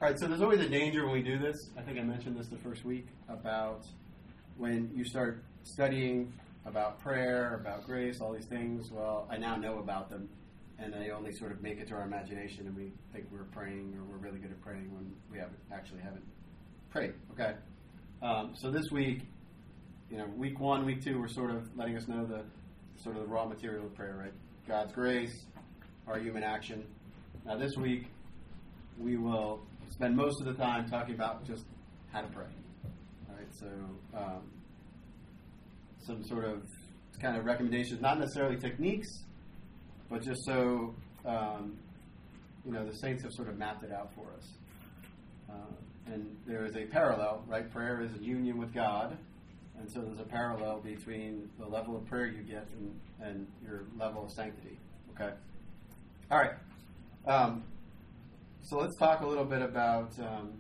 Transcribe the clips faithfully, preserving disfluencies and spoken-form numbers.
All right, so there's always a danger when we do this. I think I mentioned this the first week about when you start studying about prayer, about grace, all these things. Well, I now know about them, and they only sort of make it to our imagination, and we think we're praying or we're really good at praying when we haven't actually haven't prayed. Okay, um, so this week, you know, week one, week two, we're sort of letting us know the sort of the raw material of prayer, right? God's grace, our human action. Now, this week, we will spend most of the time talking about just how to pray. All right, so um, some sort of kind of recommendations, not necessarily techniques, but just so um, you know, the saints have sort of mapped it out for us. Uh, and there is a parallel, right? Prayer is a union with God, and so there's a parallel between the level of prayer you get and, and your level of sanctity. Okay. All right. Um, So let's talk a little bit about um,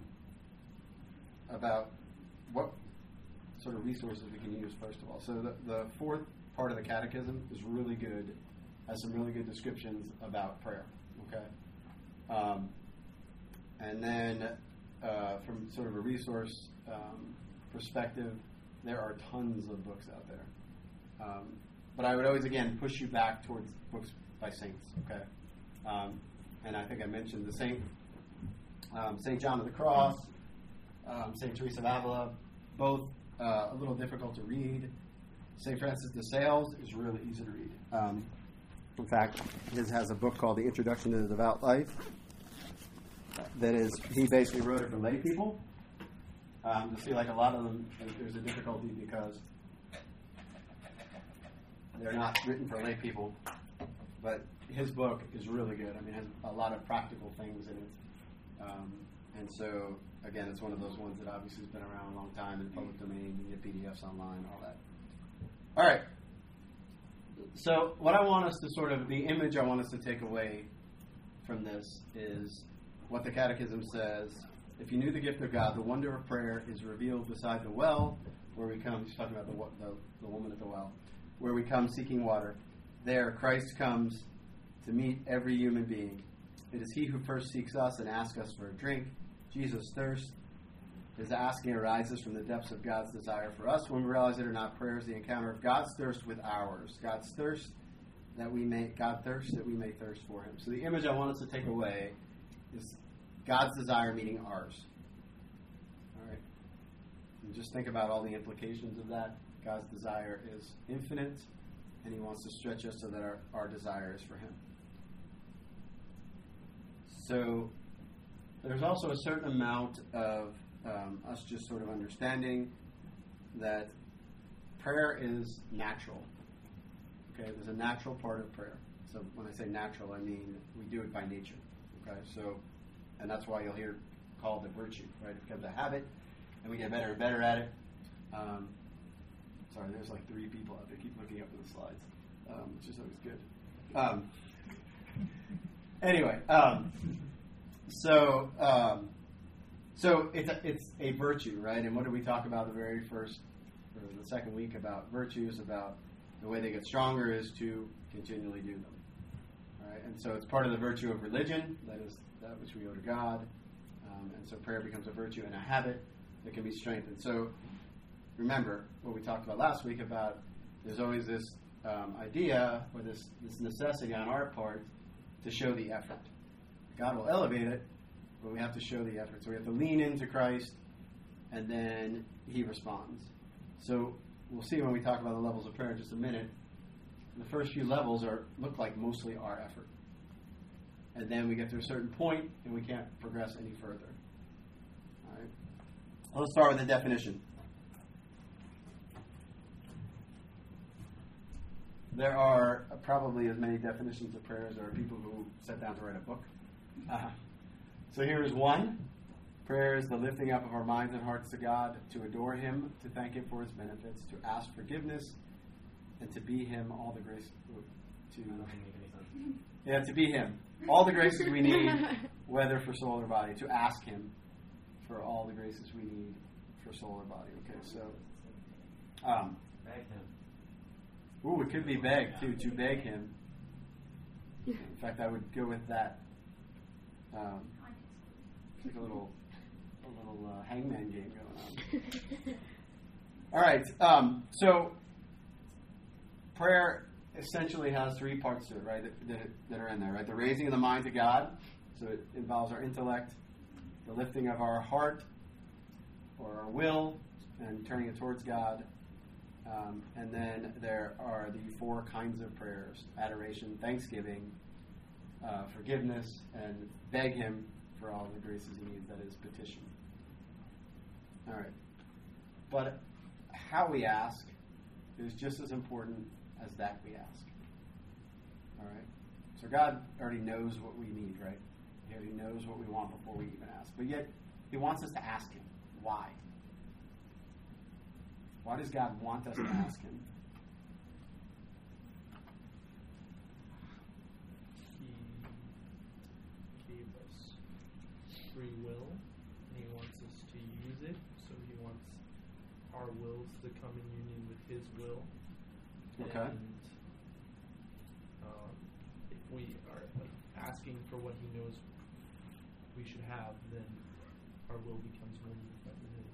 about what sort of resources we can use, first of all. So the, the fourth part of the Catechism is really good, has some really good descriptions about prayer, okay? Um, and then uh, from sort of a resource um, perspective, there are tons of books out there. Um, but I would always, again, push you back towards books by saints, okay? Um, And I think I mentioned the Saint um, Saint John of the Cross, um, Saint Teresa of Avila, both uh, a little difficult to read. Saint Francis de Sales is really easy to read. Um, in fact, his has a book called The Introduction to the Devout Life. That is, he basically wrote it for lay people. Um, you see, like a lot of them, there's a difficulty because they're not written for lay people, but his book is really good. I mean, it has a lot of practical things in it. Um, and so, again, it's one of those ones that obviously has been around a long time in public domain. You get P D Fs online, all that. All right. So what I want us to sort of, the image I want us to take away from this is what the Catechism says. If you knew the gift of God, the wonder of prayer is revealed beside the well, where we come, he's talking about the, the, the woman at the well, where we come seeking water. There, Christ comes to meet every human being. It is he who first seeks us and asks us for a drink. Jesus' thirst, his asking arises from the depths of God's desire for us. When we realize it or not, prayer is the encounter of God's thirst with ours. God's thirst that we may, God thirsts that we may thirst for him. So the image I want us to take away is God's desire meeting ours. All right. And just think about all the implications of that. God's desire is infinite, and he wants to stretch us so that our, our desire is for him. So there's also a certain amount of um, us just sort of understanding that prayer is natural. Okay, there's a natural part of prayer. So when I say natural, I mean we do it by nature. Okay, so, and that's why you'll hear called a virtue, right? It becomes a habit, and we get better and better at it. Um, sorry, there's like three people out there. Keep looking up at the slides, um, which is always good. Um, Anyway, um, so um, so it's a, it's a virtue, right? And what did we talk about the very first or the second week about virtues? About the way they get stronger is to continually do them, all right? And so it's part of the virtue of religion, that is that which we owe to God. Um, and so prayer becomes a virtue and a habit that can be strengthened. So remember what we talked about last week about there's always this um, idea or this this necessity on our part to show the effort. God will elevate it, but we have to show the effort. So we have to lean into Christ, and then he responds. So we'll see when we talk about the levels of prayer in just a minute. The first few levels are look like mostly our effort. And then we get to a certain point, and we can't progress any further. All right. Well, let's start with the definition. There are probably as many definitions of prayer as there are people who sat down to write a book. Uh, so here is one. Prayer is the lifting up of our minds and hearts to God, to adore him, to thank him for his benefits, to ask forgiveness, and to be him all the grace. To, yeah, to be him. All the graces we need, whether for soul or body. To ask him for all the graces we need for soul or body. Okay, so... Um, Beg him. Ooh, it could be beg, too, to beg him. In fact, I would go with that. Um, It's like a little, a little uh, hangman game going on. All right. Um, so prayer essentially has three parts to it, right? That, that, that are in there, right? The raising of the mind to God. So it involves our intellect, the lifting of our heart or our will, and turning it towards God. Um, and then there are the four kinds of prayers: adoration, thanksgiving, uh, forgiveness, and beg Him for all the graces He needs. That is petition. All right. But how we ask is just as important as that we ask. All right. So God already knows what we need, right? He already knows what we want before we even ask. But yet He wants us to ask Him. Why? Why does God want us to ask Him? He gave us free will, and He wants us to use it. So He wants our wills to come in union with His will. Okay. And um, if we are like asking for what He knows we should have, then our will becomes more unified with His.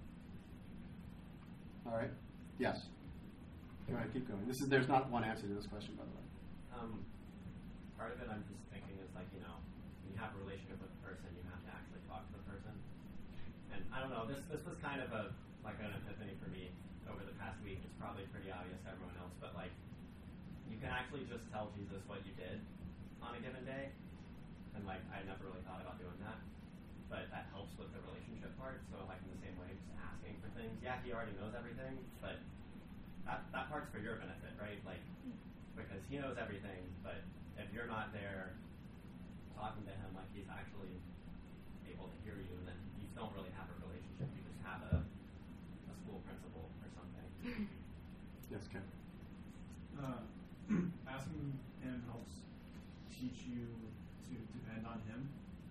All right. Yes. Go ahead. Keep going. This is. There's not one answer to this question, by the way. Um, part of it I'm just thinking is like, you know, when you have a relationship with a person, you have to actually talk to the person. And I don't know, this this was kind of a like an epiphany for me over the past week. It's probably pretty obvious to everyone else, but like, you can actually just tell Jesus what you did on a given day. And like, I never really thought about doing that, but that helps with the relationship part. So like in the same way, just asking for things. Yeah, He already knows everything, but that that part's for your benefit, right? Like, because He knows everything, but if you're not there talking to Him, like He's actually able to hear you, and then you don't really have a relationship. You just have a a school principal or something. Yes, Ken. Uh, asking Him helps teach you to depend on Him.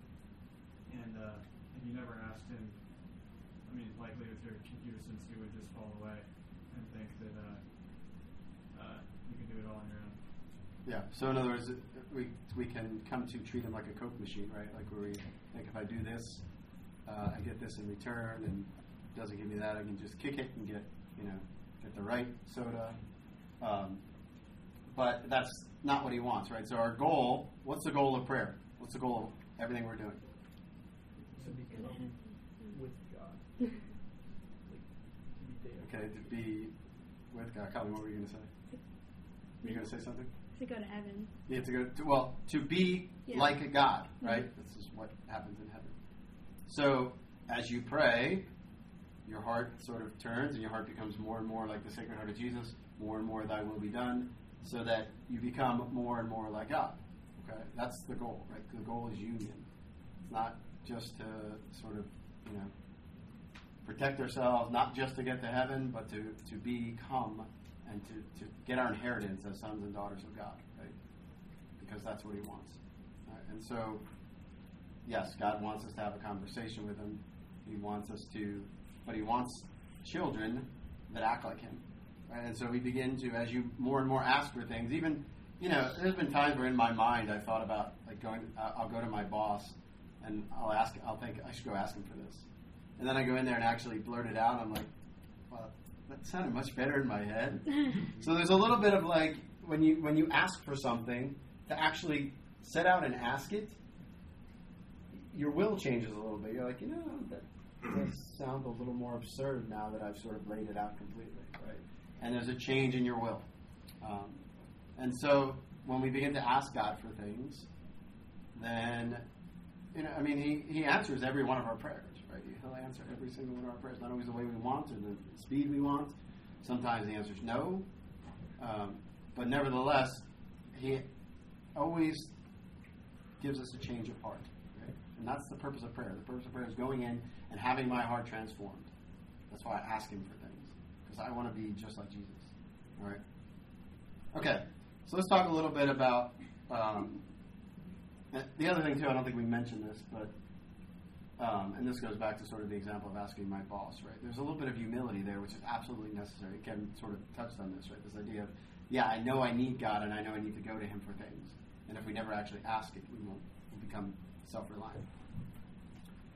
And uh, if you never asked Him, I mean, likely with your computer sense, you would just fall away and think that uh, uh, you can do it all on your own. Yeah. So in other words, we we can come to treat Him like a Coke machine, right? Like where we think, if I do this, uh, I get this in return, and it doesn't give me that, I can just kick it and get, you know, get the right soda. Um, but that's not what He wants, right? So our goal, what's the goal of prayer? What's the goal of everything we're doing? To become with God. Like, to be there. Okay, to be with God. Colin, what were you going to say? Were you going to say something? To go to heaven. You have to go to, well, to be Yeah. like a God, right? Mm-hmm. This is what happens in heaven. So as you pray, your heart sort of turns, and your heart becomes more and more like the Sacred Heart of Jesus. More and more Thy will be done, so that you become more and more like God. Okay, that's the goal, right? The goal is union. It's not just to sort of, you know, protect ourselves, not just to get to heaven, but to, to become and to, to get our inheritance as sons and daughters of God, right? Because that's what He wants. Right? And so, yes, God wants us to have a conversation with Him. He wants us to, but He wants children that act like Him. Right? And so we begin to, as you more and more ask for things, even, you know, there's been times where in my mind I thought about, like, going, I'll go to my boss and I'll ask, I'll think, I should go ask him for this. And then I go in there and actually blurt it out. I'm like, well, that sounded much better in my head. So there's a little bit of like, when you when you ask for something, to actually set out and ask it, your will changes a little bit. You're like, you know, that does sound a little more absurd now that I've sort of laid it out completely, right? And there's a change in your will. Um, and so when we begin to ask God for things, then, you know, I mean, he, he answers every one of our prayers, right? He'll answer every single one of our prayers, not always the way we want or the speed we want. Sometimes the answer is no. Um, but nevertheless, he always gives us a change of heart. Right? And that's the purpose of prayer. The purpose of prayer is going in and having my heart transformed. That's why I ask him for things. Because I want to be just like Jesus. All right? Okay. So let's talk a little bit about... Um, the other thing, too, I don't think we mentioned this, but... Um, and this goes back to sort of the example of asking my boss, right? There's a little bit of humility there, which is absolutely necessary. Ken sort of touched on this, right? This idea of, yeah, I know I need God, and I know I need to go to him for things. And if we never actually ask it, we won't we'll become self-reliant.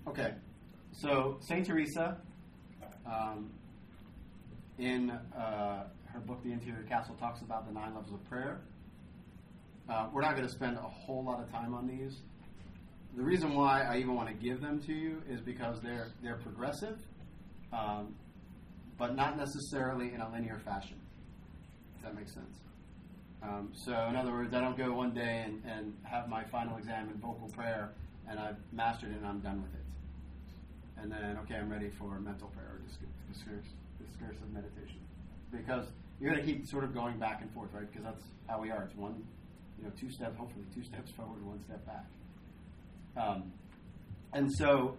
Okay, so Saint Teresa, um, in uh, her book, The Interior Castle, talks about the nine levels of prayer. Uh, we're not going to spend a whole lot of time on these. The reason why I even want to give them to you is because they're they're progressive, um, but not necessarily in a linear fashion. If that makes sense. Um, so, in other words, I don't go one day and, and have my final exam in vocal prayer, and I've mastered it and I'm done with it. And then, okay, I'm ready for mental prayer or discursive, discursive meditation. Because you're going to keep sort of going back and forth, right? Because that's how we are. It's one, you know, two steps, hopefully two steps forward, one step back. Um, and so,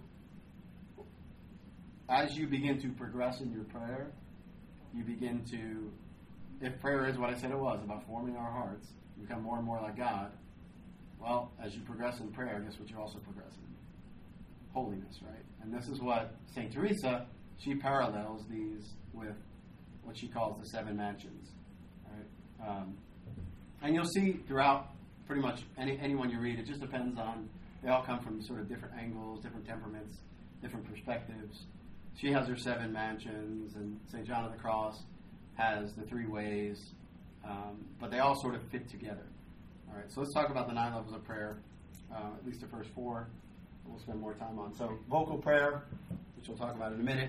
as you begin to progress in your prayer, you begin to, if prayer is what I said it was, about forming our hearts, become more and more like God, well, as you progress in prayer, guess what you also progress in? Holiness, right? And this is what Saint Teresa, she parallels these with what she calls the seven mansions, right? Um, and you'll see throughout pretty much any anyone you read, it just depends on, they all come from sort of different angles, different temperaments, different perspectives. She has her seven mansions, and Saint John of the Cross has the three ways, um, but they all sort of fit together. All right, so let's talk about the nine levels of prayer, uh, at least the first four. We'll spend more time on. So, vocal prayer, which we'll talk about in a minute.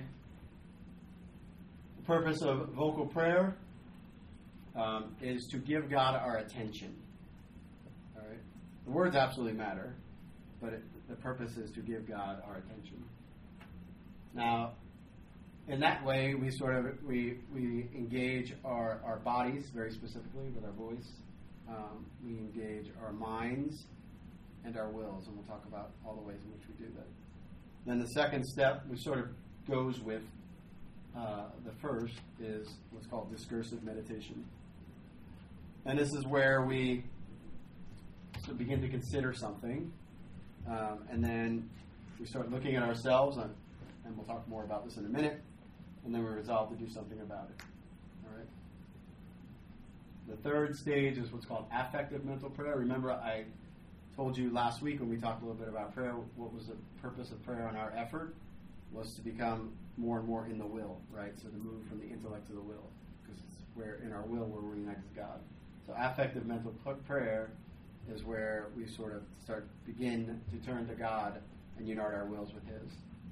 The purpose of vocal prayer um, is to give God our attention. All right, the words absolutely matter, but it, the purpose is to give God our attention. Now, in that way, we sort of we we engage our, our bodies very specifically with our voice. Um, we engage our minds and our wills, and we'll talk about all the ways in which we do that. Then the second step, which sort of goes with uh, the first, is what's called discursive meditation. And this is where we sort of begin to consider something, um, and then we start looking at ourselves, and, and we'll talk more about this in a minute, and then we resolve to do something about it. All right. The third stage is what's called affective mental prayer. Remember, I told you last week when we talked a little bit about prayer, what was the purpose of prayer and our effort was to become more and more in the will, right? So to move from the intellect to the will, because it's where in our will we're reunited with God. So affective mental prayer is where we sort of start, begin to turn to God and unite our wills with His.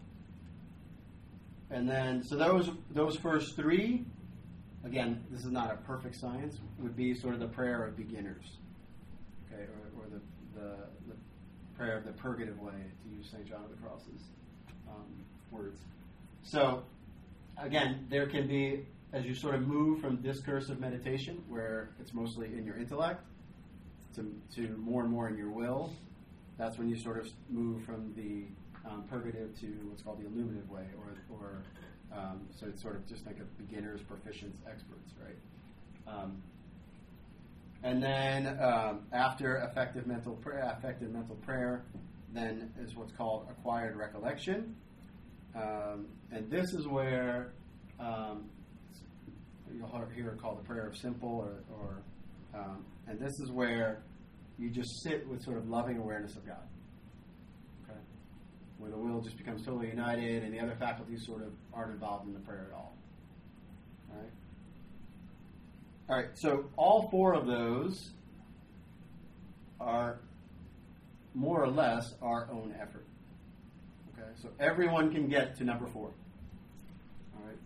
And then, so those those first three, again, this is not a perfect science, would be sort of the prayer of beginners, okay, or, or the, the the prayer of the purgative way, to use Saint John of the Cross's um, words. So, again, there can be, as you sort of move from discursive meditation, where it's mostly in your intellect, to, to more and more in your will, that's when you sort of move from the um, purgative to what's called the illuminative way, or, or um, so it's sort of just like a beginners, proficients, experts, right? Um, and then um, after effective mental prayer, effective mental prayer, then is what's called acquired recollection, um, and this is where um, you'll hear it called the prayer of simple, or, or um, and this is where you just sit with sort of loving awareness of God, okay, where the will just becomes totally united, and the other faculties sort of aren't involved in the prayer at all. All right. All right, so all four of those are more or less our own effort. Okay, so everyone can get to number four. All right.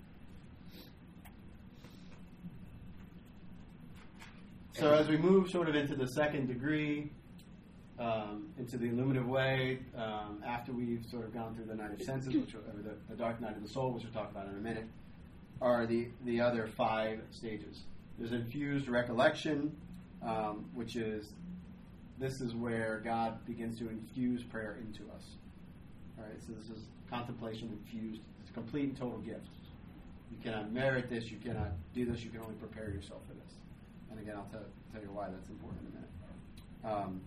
So as we move sort of into the second degree, um, into the illuminative way, um, after we've sort of gone through the night of senses, which are, or the, the dark night of the soul, which we'll talk about in a minute, are the, the other five stages. There's infused recollection, um, which is, this is where God begins to infuse prayer into us. All right, so this is contemplation infused. It's a complete and total gift. You cannot merit this. You cannot do this. You can only prepare yourself for this. And again, I'll tell, tell you why that's important in a minute. Um,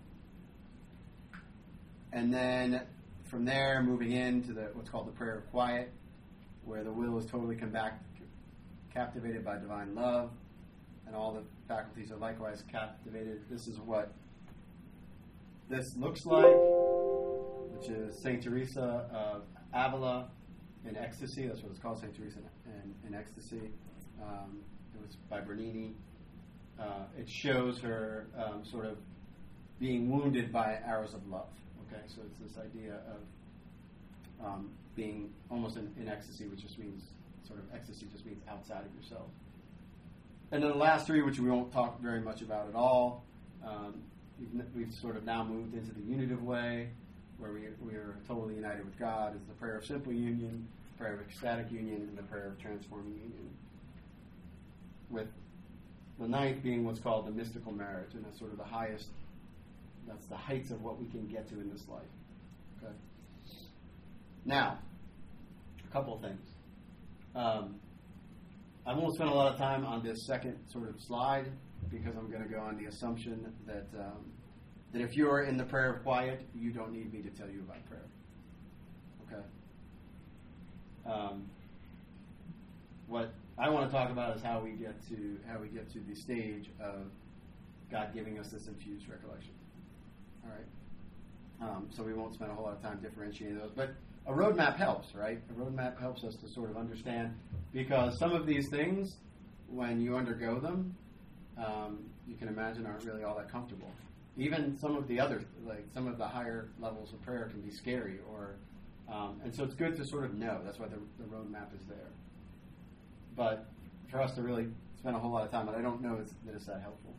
and then from there, moving into the what's called the prayer of quiet, where the will is totally come back, captivated by divine love, and all the faculties are likewise captivated. This is what this looks like. The which is Saint Teresa of Avila in Ecstasy. That's what it's called, Saint Teresa in, in Ecstasy. Um, it was by Bernini. Uh, it shows her um, sort of being wounded by arrows of love. Okay, so it's this idea of um, being almost in, in ecstasy, which just means sort of ecstasy just means outside of yourself. And then the last three, which we won't talk very much about at all, um, we've, we've sort of now moved into the unitive way, where we, we are totally united with God, is the prayer of simple union, prayer of ecstatic union, and the prayer of transforming union. With the ninth being what's called the mystical marriage, and that's sort of the highest, that's the heights of what we can get to in this life. Okay. Now, a couple of things. Um, I won't spend a lot of time on this second sort of slide because I'm going to go on the assumption that um, that if you are in the prayer of quiet, you don't need me to tell you about prayer. Okay. Um, what I want to talk about is how we get to how we get to the stage of God giving us this infused recollection. All right. Um, so we won't spend a whole lot of time differentiating those, but a roadmap helps, right? A roadmap helps us to sort of understand, because some of these things, when you undergo them, um, you can imagine aren't really all that comfortable. Even some of the other, like some of the higher levels of prayer can be scary, or um, and so it's good to sort of know. That's why the, the roadmap is there. But for us to really spend a whole lot of time, and I don't know it's, that it's that helpful.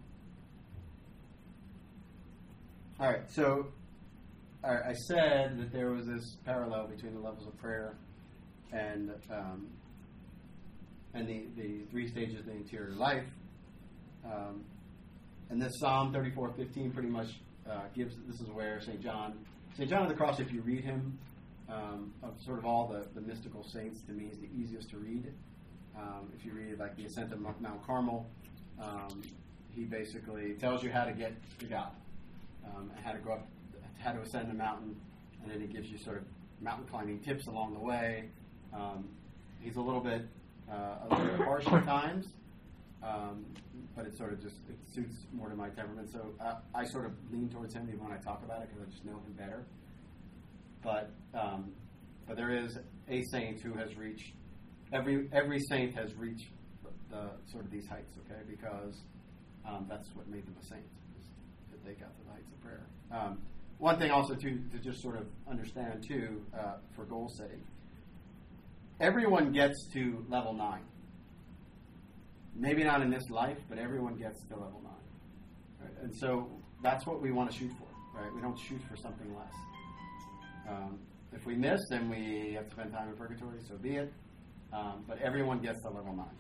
All right, so all right, I said that there was this parallel between the levels of prayer and um, and the, the three stages of the interior life. Um, and this Psalm thirty-four fifteen pretty much uh, gives, this is where Saint John, Saint John of the Cross, if you read him, um, of sort of all the, the mystical saints, to me is the easiest to read. Um, if you read like the Ascent of Mount Carmel, um, he basically tells you how to get to God, um, how to go up, how to ascend the mountain, and then he gives you sort of mountain climbing tips along the way. Um, he's a little bit uh, a little bit harsh at times, um, but it sort of just it suits more to my temperament. So uh, I sort of lean towards him even when I talk about it because I just know him better. But um, but there is a saint who has reached every every saint has reached the, the sort of these heights, okay? Because um, that's what made them a saint, is that they got to the heights of prayer. Um, One thing also to, to just sort of understand too uh, for goal setting, everyone gets to level nine. Maybe not in this life, but everyone gets to level nine. Right? And so that's what we want to shoot for, right? We don't shoot for something less. Um, if we miss, then we have to spend time in purgatory, so be it. Um, but everyone gets to level nine.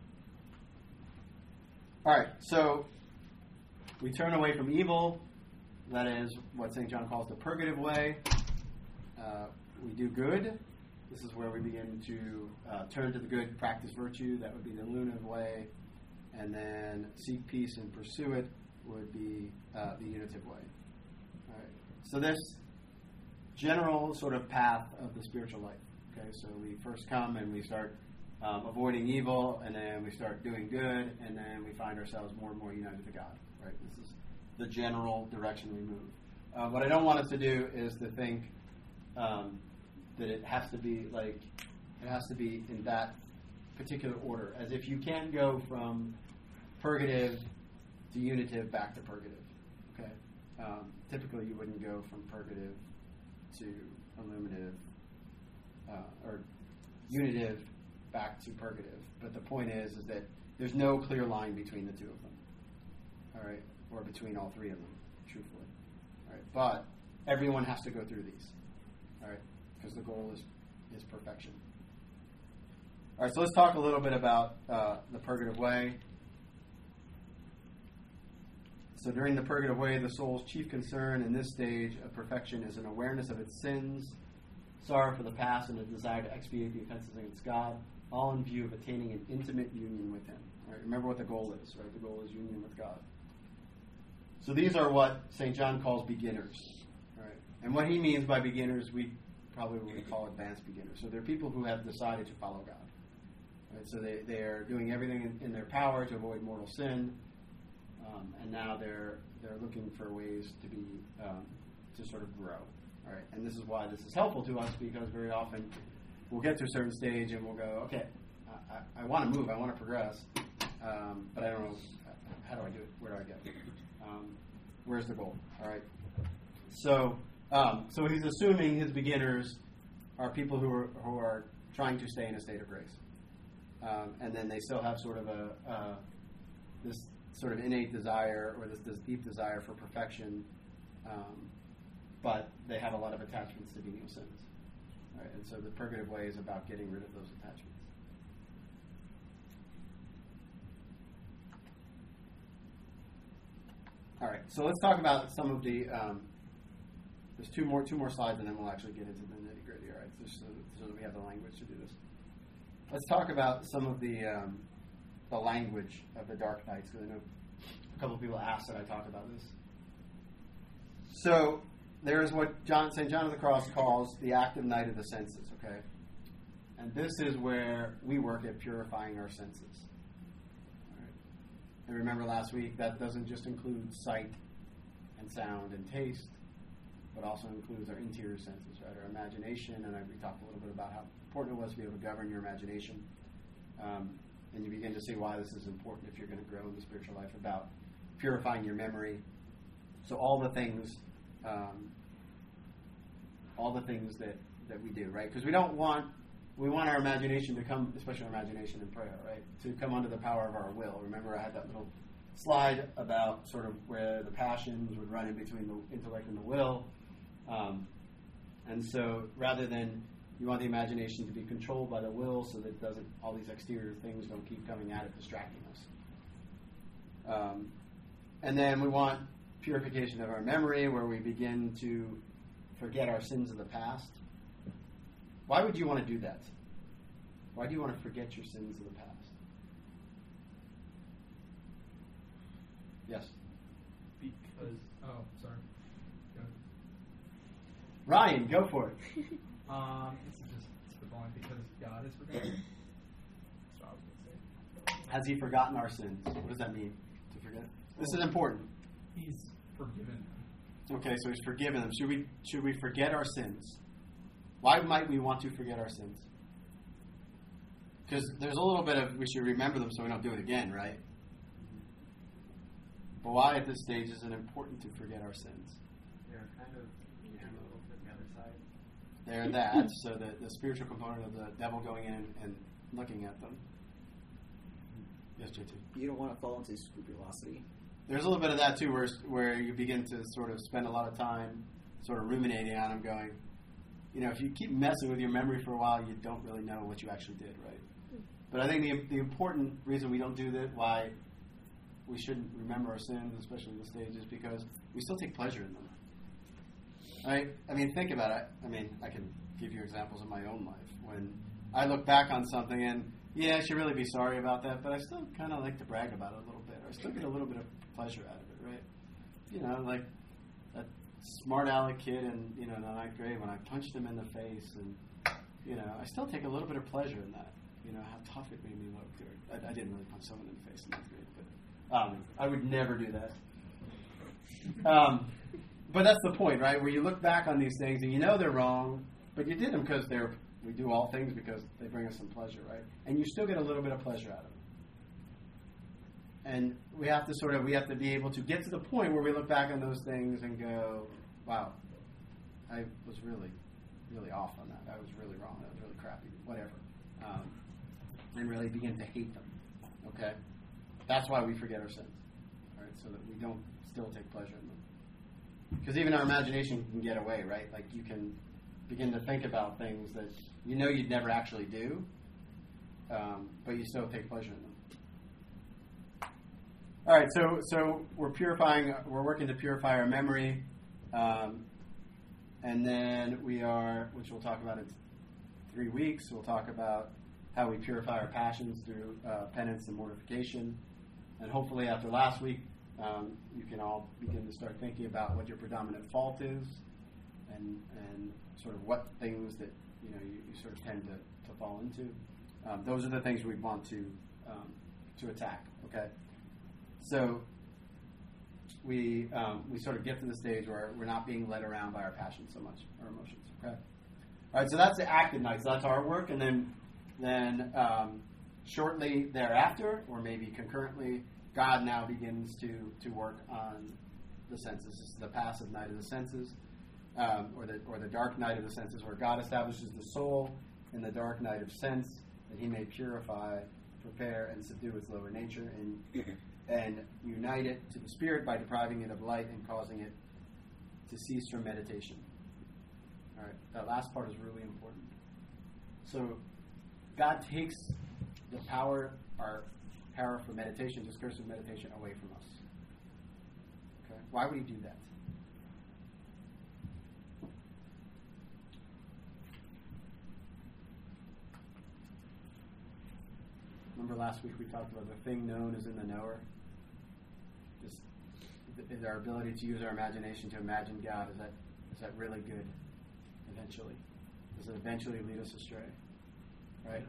All right, so we turn away from evil. That is what Saint John calls the purgative way. Uh, we do good. This is where we begin to uh, turn to the good, practice virtue. That would be the lunative way. And then seek peace and pursue it would be uh, the unitive way. All right. So this general sort of path of the spiritual life. Okay, so we first come and we start um, avoiding evil, and then we start doing good, and then we find ourselves more and more united to God. Right. This is the general direction we move. Uh, what I don't want us to do is to think um, that it has to be like it has to be in that particular order, as if you can't go from purgative to unitive back to purgative. Okay, um, typically you wouldn't go from purgative to illuminative uh, or unitive back to purgative. But the point is, is that there's no clear line between the two of them. All right. Or between all three of them, truthfully. All right, but everyone has to go through these, all right, because the goal is, is perfection. All right, so let's talk a little bit about uh, the purgative way. So during the purgative way, the soul's chief concern in this stage of perfection is an awareness of its sins, sorrow for the past, and a desire to expiate the offenses against God, all in view of attaining an intimate union with Him. All right, remember what the goal is, right? The goal is union with God. So these are what Saint John calls beginners, right? And what he means by beginners, we probably would call advanced beginners. So they're people who have decided to follow God, right? So they, they are doing everything in, in their power to avoid mortal sin, um, and now they're they're looking for ways to be um, to sort of grow. All right, and this is why this is helpful to us, because very often we'll get to a certain stage and we'll go, okay, I, I, I want to move, I want to progress, um, but I don't know, how do I do it? Where do I get? Um, where's the goal? All right. So, um, so he's assuming his beginners are people who are who are trying to stay in a state of grace, um, and then they still have sort of a uh, this sort of innate desire or this, this deep desire for perfection, um, but they have a lot of attachments to venial sins. All right, and so the purgative way is about getting rid of those attachments. All right, so let's talk about some of the. Um, there's two more two more slides, and then we'll actually get into the nitty gritty. All right, just so, so that we have the language to do this. Let's talk about some of the um, the language of the dark nights, because I know a couple of people asked that I talk about this. So there is what John Saint John of the Cross calls the active night of the senses. Okay, and this is where we work at purifying our senses. And remember last week, that doesn't just include sight and sound and taste, but also includes our interior senses, right? Our imagination, and I, we talked a little bit about how important it was to be able to govern your imagination. Um, and you begin to see why this is important if you're going to grow in the spiritual life, about purifying your memory. So all the things, um, all the things that, that we do, right? Because we don't want We want our imagination to come, especially our imagination in prayer, right, to come under the power of our will. Remember, I had that little slide about sort of where the passions would run in between the intellect and the will. Um, and so rather than, you want the imagination to be controlled by the will so that it doesn't, all these exterior things don't keep coming at it, distracting us. Um, and then we want purification of our memory, where we begin to forget our sins of the past. Why would you want to do that? Why do you want to forget your sins of the past? Yes? Because, oh, sorry. Go ahead. Ryan, go for it. Um, this is just spitballing because God is forgiven. That's what I was going to say. Has he forgotten our sins? What does that mean, to forget? This is important. He's forgiven them. Okay, so he's forgiven them. Should we, should we forget our sins? Why might we want to forget our sins? Because there's a little bit of, we should remember them so we don't do it again, right? But why at this stage is it important to forget our sins? They're kind of neutral to the other side. They're that, so the, the spiritual component of the devil going in and looking at them. Yes, J T. You don't want to fall into scrupulosity. There's a little bit of that too, where where you begin to sort of spend a lot of time sort of ruminating on them, going, you know, if you keep messing with your memory for a while, you don't really know what you actually did, right? But I think the the important reason we don't do that, why we shouldn't remember our sins, especially in the stage, is because we still take pleasure in them. Right? I mean, think about it. I mean, I can give you examples of my own life. When I look back on something and, yeah, I should really be sorry about that, but I still kind of like to brag about it a little bit. Or I still get a little bit of pleasure out of it, right? You know, like that smart aleck kid in, you know, the ninth grade when I punched him in the face, and, you know, I still take a little bit of pleasure in that. You know, how tough it made me look. Or, I, I didn't really punch someone in the face in ninth grade, but um, I would never do that. Um, but that's the point, right? Where you look back on these things and you know they're wrong, but you did them because they're, we do all things because they bring us some pleasure, right? And you still get a little bit of pleasure out of them. And we have to sort of, we have to be able to get to the point where we look back on those things and go, wow, I was really, really off on that. I was really wrong. That was really crappy. Whatever. Um, and really begin to hate them. Okay? That's why we forget our sins. All right? So that we don't still take pleasure in them. Because even our imagination can get away, right? Like you can begin to think about things that you know you'd never actually do, um, but you still take pleasure in them. All right, so so we're purifying, we're working to purify our memory, um, and then we are, which we'll talk about in three weeks. We'll talk about how we purify our passions through uh, penance and mortification, and hopefully after last week, um, you can all begin to start thinking about what your predominant fault is, and and sort of what things that you know you, you sort of tend to, to fall into. Um, those are the things we want to um, to attack. Okay. So, we um, we sort of get to the stage where we're not being led around by our passions so much, our emotions. Okay. All right. So that's the active night. So that's our work, and then then um, shortly thereafter, or maybe concurrently, God now begins to to work on the senses. This is the passive night of the senses, um, or the or the dark night of the senses, where God establishes the soul in the dark night of sense, that He may purify, prepare, and subdue its lower nature, and and unite it to the spirit by depriving it of light and causing it to cease from meditation. All right, that last part is really important. So, God takes the power, our power for meditation, discursive meditation, away from us. Okay, why would He do that? Remember last week we talked about the thing known is in the knower. Just is our ability to use our imagination to imagine God. Is that is that really good? Eventually, does it eventually lead us astray? Right.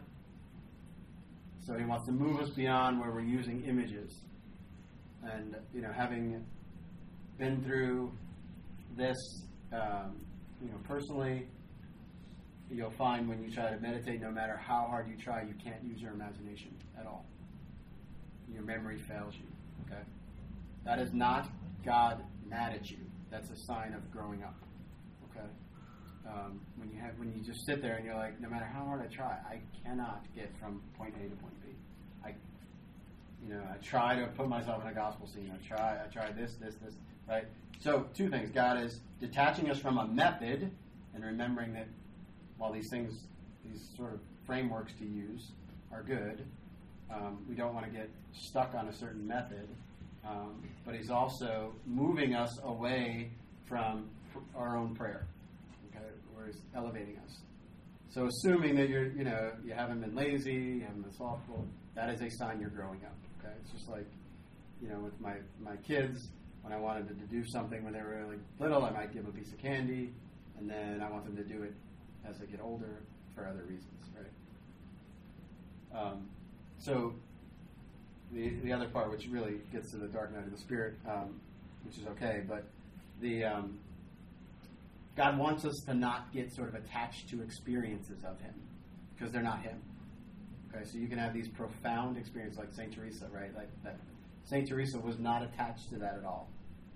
So He wants to move us beyond where we're using images, and you know, having been through this, um, you know, personally. You'll find when you try to meditate, no matter how hard you try, you can't use your imagination at all. Your memory fails you. Okay, that is not God mad at you. That's a sign of growing up. Okay, um, when you have when you just sit there and you're like, no matter how hard I try, I cannot get from point A to point B. I, you know, I try to put myself in a gospel scene. I try, I try this, this, this. Right. So two things: God is detaching us from a method and remembering that. While these things, these sort of frameworks to use are good, um, we don't want to get stuck on a certain method. Um, but He's also moving us away from pr- our own prayer, okay, where He's elevating us. So assuming that you're, you know, you haven't been lazy, you haven't been slothful, that is a sign you're growing up. Okay, it's just like, you know, with my my kids, when I wanted them to do something when they were really little, I might give them a piece of candy, and then I want them to do it as they get older for other reasons, right? Um, so the the other part, which really gets to the dark night of the spirit, um, which is okay, but the um, God wants us to not get sort of attached to experiences of Him, because they're not Him. Okay, so you can have these profound experiences like Saint Teresa, right? Like that. Saint Teresa was not attached to that at all.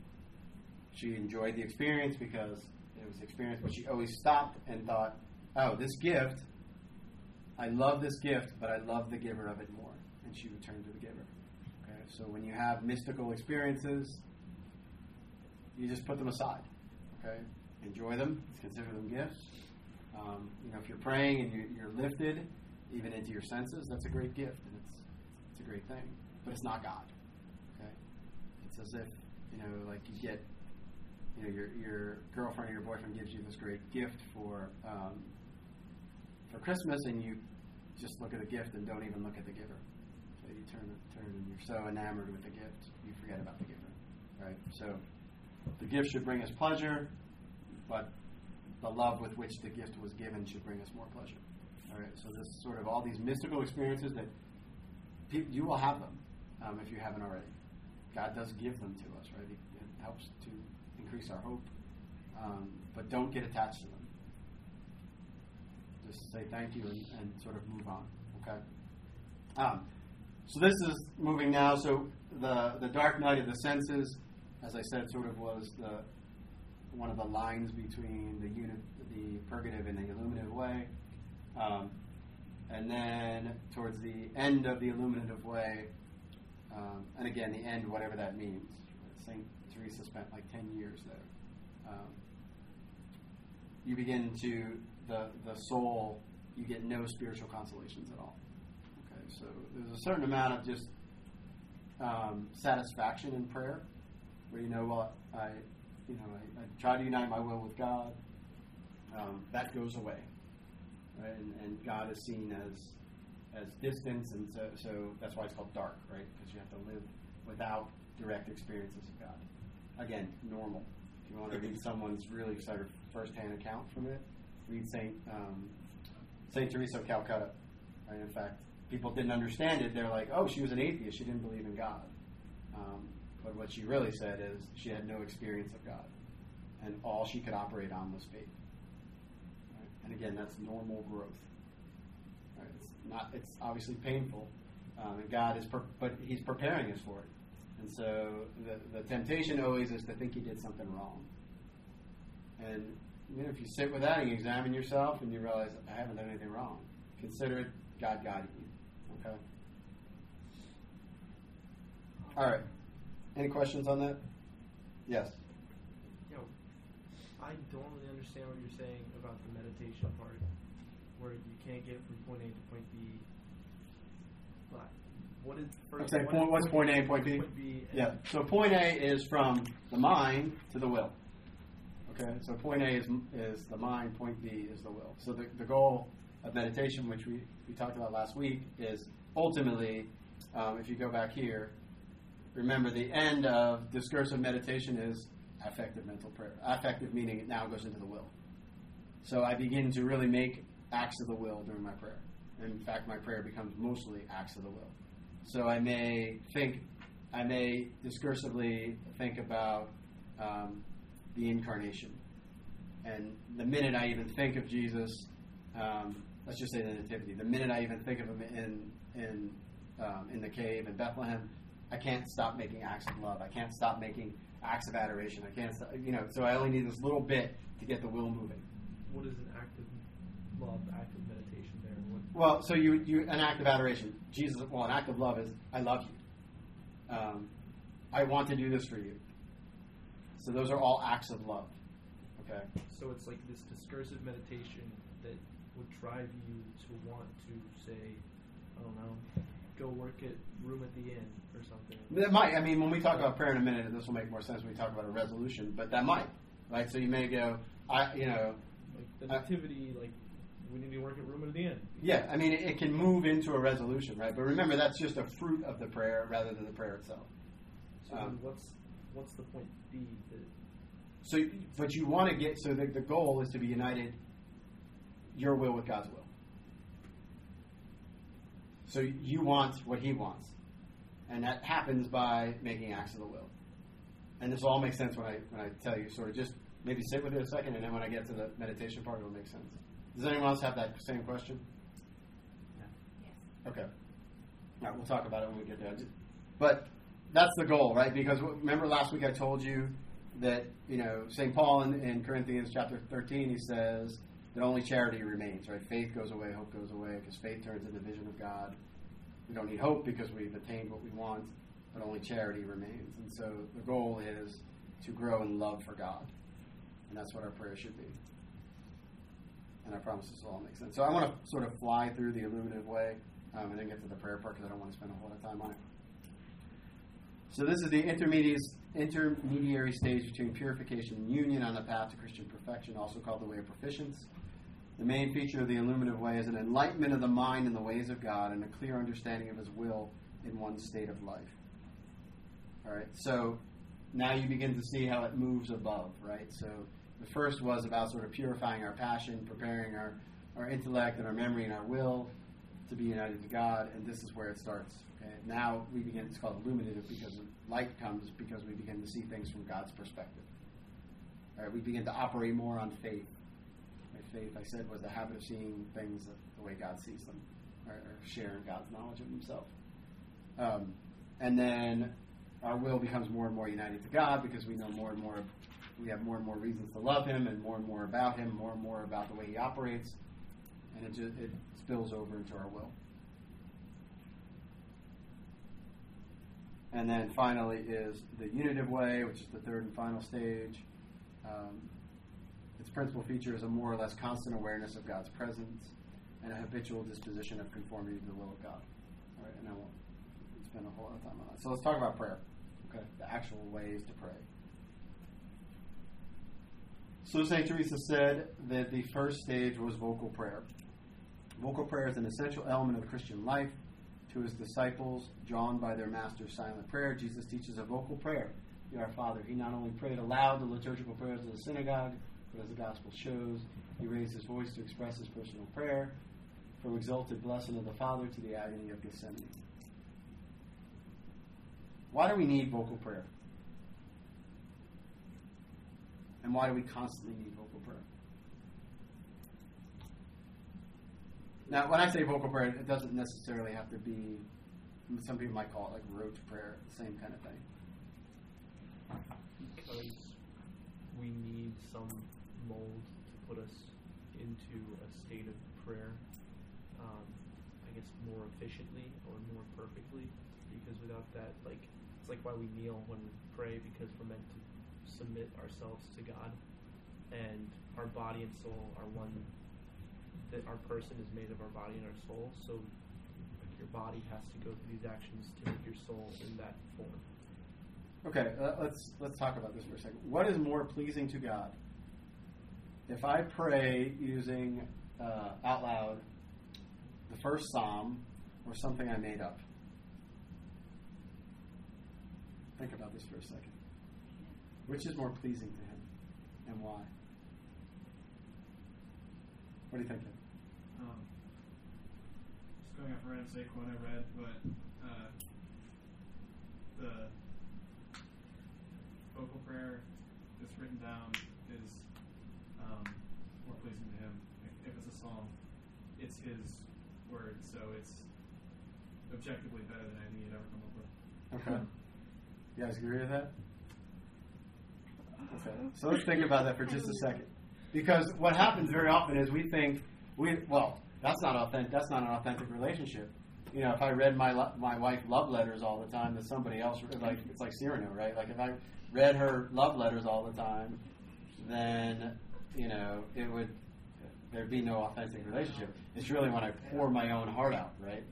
She enjoyed the experience because it was experience, but she always stopped and thought, oh, this gift, I love this gift, but I love the giver of it more. And she would turn to the giver. Okay, so when you have mystical experiences, you just put them aside. Okay, enjoy them, consider them gifts. Um, you know, if you're praying and you, you're lifted, even into your senses, that's a great gift, and it's it's a great thing. But it's not God. Okay, it's as if, you know, like you get. You know, your your girlfriend or your boyfriend gives you this great gift for um, for Christmas, and you just look at the gift and don't even look at the giver. So you turn turn and you're so enamored with the gift, you forget about the giver, right? So the gift should bring us pleasure, but the love with which the gift was given should bring us more pleasure. All right. So this sort of all these mystical experiences that pe- you will have them um, if you haven't already. God does give them to us, right? It, it helps to increase our hope, um, but don't get attached to them. Just say thank you and, and sort of move on. Okay. Um, so this is moving now. So the the dark night of the senses, as I said, sort of was the one of the lines between the unit, the purgative and the illuminative way. Um, and then towards the end of the illuminative way, um, and again the end, whatever that means. Saint Teresa spent like ten years there. Um, you begin to, the, the soul, you get no spiritual consolations at all. Okay, so there's a certain amount of just um, satisfaction in prayer, where you know, well, I, you know, I, I try to unite my will with God. Um, that goes away, right? And, and God is seen as as distance, and so, so that's why it's called dark, right? Because you have to live without direct experiences of God. Again, normal. If you want to read someone's really sort of first-hand account from it, read Saint um, Saint Teresa of Calcutta. Right? In fact, people didn't understand it. They're like, "Oh, she was an atheist. She didn't believe in God." Um, But what she really said is she had no experience of God, and all she could operate on was faith. Right? And again, that's normal growth. Right? It's not. It's obviously painful, um, and God is, per- but He's preparing us for it. And so the the temptation always is to think you did something wrong. And you know, if you sit with that and you examine yourself and you realize I haven't done anything wrong, consider it God guiding you. Okay. All right. Any questions on that? Yes. You know, I don't really understand what you're saying about the meditation part, where you can't get from point A to point B. But what is first? Okay. Point, what's point A and point B? Point B and Yeah. So point A is from the mind to the will. Okay. So point A is is the mind. Point B is the will. So the the goal of meditation, which we, we talked about last week, is ultimately, um, if you go back here, remember the end of discursive meditation is affective mental prayer. Affective meaning it now goes into the will. So I begin to really make acts of the will during my prayer. In fact, my prayer becomes mostly acts of the will. So I may think, I may discursively think about um, the incarnation. And the minute I even think of Jesus, um, let's just say the nativity, the minute I even think of him in in um, in the cave in Bethlehem, I can't stop making acts of love. I can't stop making acts of adoration. I can't stop, you know, so I only need this little bit to get the will moving. what is an act of love, act of meditation there? What, Well, so you, you an act of adoration. Jesus, well, an act of love is, I love you. Um, I want to do this for you. So those are all acts of love. Okay? so it's like this discursive meditation that would drive you to want to say, I don't know, go work at room at the inn or something. That might. I mean, when we talk about prayer in a minute, this will make more sense when we talk about a resolution, but that might. Right? So you may go, I, you know, Like the nativity, like we need to work at room at the inn. yeah, I mean, it, it can move into a resolution, right? But remember, that's just a fruit of the prayer rather than the prayer itself. So Um, then what's what's the point B? That, So, but you want to get, so the, the goal is to be united, your will with God's will. So you want what he wants. And that happens by making acts of the will. And this all makes sense when I when I tell you, sort of just maybe sit with it a second, and then when I get to the meditation part, it'll make sense. Does anyone else have that same question? Yeah. Okay. All right, we'll talk about it when we get there. But that's the goal, right? Because remember last week I told you that, you know, Saint Paul in, in Corinthians chapter thirteen, he says that only charity remains, right? Faith goes away, hope goes away, because faith turns into the vision of God. We don't need hope because we've attained what we want, but only charity remains. And so the goal is to grow in love for God. And that's what our prayer should be. And I promise this will all make sense. So I want to sort of fly through the illuminative way um, and then get to the prayer part because I don't want to spend a whole lot of time on it. So this is the intermediate, intermediary stage between purification and union on the path to Christian perfection, also called the way of proficience. The main feature of the illuminative way is an enlightenment of the mind in the ways of God and a clear understanding of his will in one's state of life. All right, so now you begin to see how it moves above, right? So the first was about sort of purifying our passion, preparing our, our intellect and our memory and our will to be united to God, and this is where it starts. Okay? Now we begin, it's called illuminative because light comes because we begin to see things from God's perspective. All right, we begin to operate more on faith. My faith, I said, was the habit of seeing things the way God sees them, or, or sharing God's knowledge of himself. Um, and then our will becomes more and more united to God because we know more and more, we have more and more reasons to love him and more and more about him, more and more about the way he operates, and it just it spills over into our will. And then finally is the unitive way, which is the third and final stage. Um, its principal feature is a more or less constant awareness of God's presence and a habitual disposition of conformity to the will of God. All right, and I won't spend a whole lot of time on that. So let's talk about prayer. Okay, the actual ways to pray. So Saint Teresa said that the first stage was vocal prayer. Vocal prayer is an essential element of the Christian life. To his disciples, drawn by their master's silent prayer, Jesus teaches a vocal prayer. Be our Father. He not only prayed aloud the liturgical prayers of the synagogue, but as the gospel shows, he raised his voice to express his personal prayer, from exalted blessing of the Father to the agony of Gethsemane. Why do we need vocal prayer? And why do we constantly need vocal prayer? Now, when I say vocal prayer, it doesn't necessarily have to be, some people might call it like rote prayer, same kind of thing. Because we need some mold to put us into a state of prayer, um, I guess more efficiently or more perfectly. Because without that, like, it's like why we kneel when we pray, because we're meant to submit ourselves to God, and our body and soul are one. That our person is made of our body and our soul, so like your body has to go through these actions to make your soul in that form. Okay, uh, let's let's talk about this for a second. What is more pleasing to God? If I pray using uh, out loud the first psalm or something I made up? Think about this for a second. Which is more pleasing to Him, and why? What do you think? Ed? Um, just going off a random sake quote I read, but uh, the vocal prayer that's written down is um, more pleasing to Him. If, if it's a song, it's His word, so it's objectively better than anything you'd ever come up with. Okay. You guys agree with that? Okay. So let's think about that for just a second. Because what happens very often is we think, we well, that's not authentic. That's not an authentic relationship. You know, if I read my lo- my wife love letters all the time, that somebody else like it's like Cyrano, right? Like if I read her love letters all the time, then you know it would there'd be no authentic relationship. It's really when I pour my own heart out, right?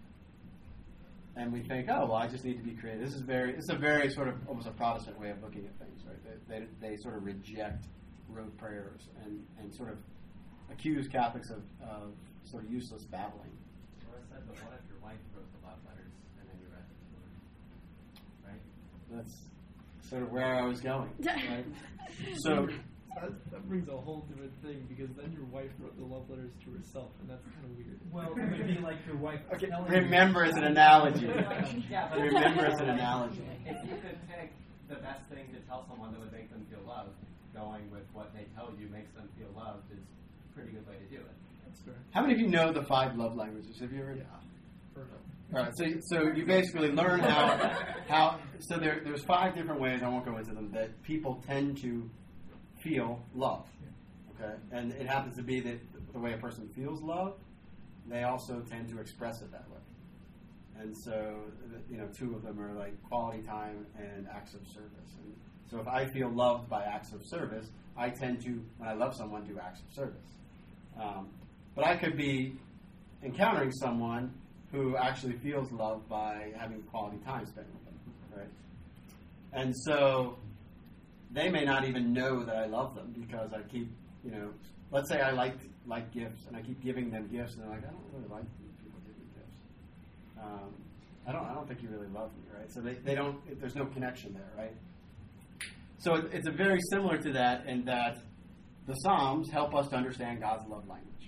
And we think, oh well, I just need to be creative. This is very, it's a very sort of almost a Protestant way of looking at things, right? They they, they sort of reject rote prayers and, and sort of accuse Catholics of, of sort of useless babbling. Or I said, but what if your wife wrote the love letters and then you read them to her? Right? That's sort of where I was going. Right? So That, that brings a whole different thing, because then your wife wrote the love letters to herself, and that's kind of weird. Well, it would be like your wife okay, telling remember it's an analogy. Yeah, but Remember it's an analogy. If you could pick the best thing to tell someone that would make them feel loved, going with what they tell you makes them feel loved is a pretty good way to do it. That's fair. How many of you know the five love languages? Have you ever? Yeah. Heard of. All right, so so you basically learn how how so there there's five different ways, I won't go into them, that people tend to feel love. Okay, and it happens to be that the way a person feels love, they also tend to express it that way. And so you know, two of them are like quality time and acts of service. And so if I feel loved by acts of service, I tend to, when I love someone, do acts of service. Um, but I could be encountering someone who actually feels loved by having quality time spent with them, right? And so they may not even know that I love them because I keep, you know, let's say I like like gifts and I keep giving them gifts and they're like, I don't really like people give me gifts. Um, I don't, I don't think you really love me, right? So they, they don't, there's no connection there, right? So it, it's a very similar to that in that the Psalms help us to understand God's love language.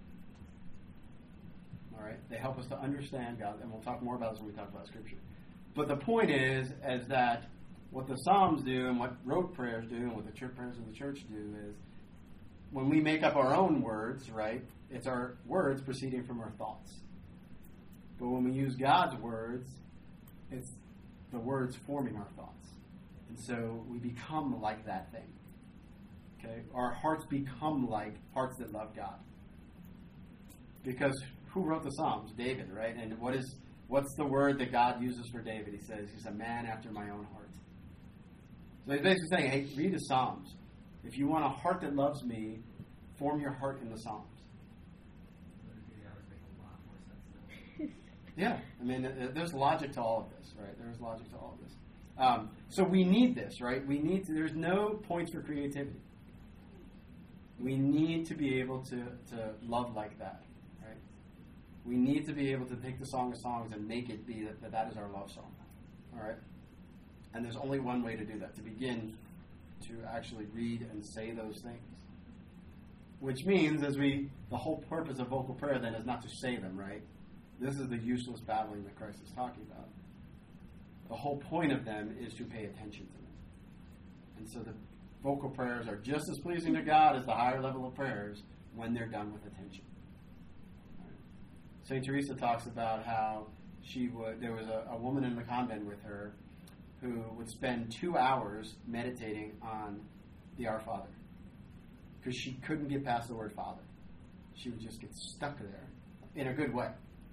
All right, they help us to understand God, and we'll talk more about this when we talk about Scripture. But the point is, is that what the Psalms do and what rote prayers do and what the church prayers of the church do is when we make up our own words, right, it's our words proceeding from our thoughts. But when we use God's words, it's the words forming our thoughts. And so we become like that thing. Okay? Our hearts become like hearts that love God. Because who wrote the Psalms? David, right? And what is what's the word that God uses for David? He says he's a man after my own heart. So he's basically saying, hey, read the Psalms. If you want a heart that loves me, form your heart in the Psalms. Yeah, I mean, there's logic to all of this, right? There's logic to all of this. Um, so we need this, right? We need to, there's no points for creativity. We need to be able to, to love like that, right? We need to be able to take the Song of Songs and make it be that that, that is our love song, all right? And there's only one way to do that, to begin to actually read and say those things. Which means, as we, the whole purpose of vocal prayer then is not to say them, right? This is the useless babbling that Christ is talking about. The whole point of them is to pay attention to them. And so the vocal prayers are just as pleasing to God as the higher level of prayers when they're done with attention. Saint Teresa talks about how she would, there was a, a woman in the convent with her who would spend two hours meditating on the Our Father because she couldn't get past the word Father. She would just get stuck there in a good way.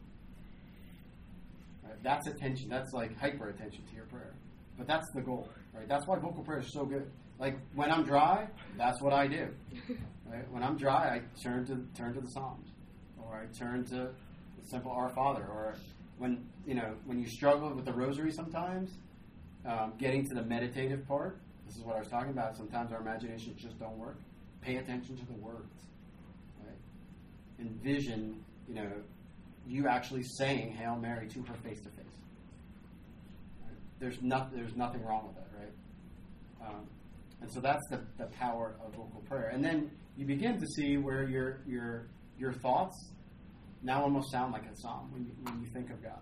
Right? That's attention. That's like hyper attention to your prayer. But that's the goal, right? That's why vocal prayer is so good. Like when I'm dry, that's what I do. Right? When I'm dry, I turn to turn to the Psalms, or I turn to the simple Our Father. Or when you know when you struggle with the Rosary, sometimes um, getting to the meditative part. This is what I was talking about. Sometimes our imaginations just don't work. Pay attention to the words. Right? Envision, you know, you actually saying Hail Mary to her face to face. There's not, there's nothing wrong with that, right? Um, and so that's the, the power of vocal prayer. And then you begin to see where your your your thoughts now almost sound like a psalm when you, when you think of God.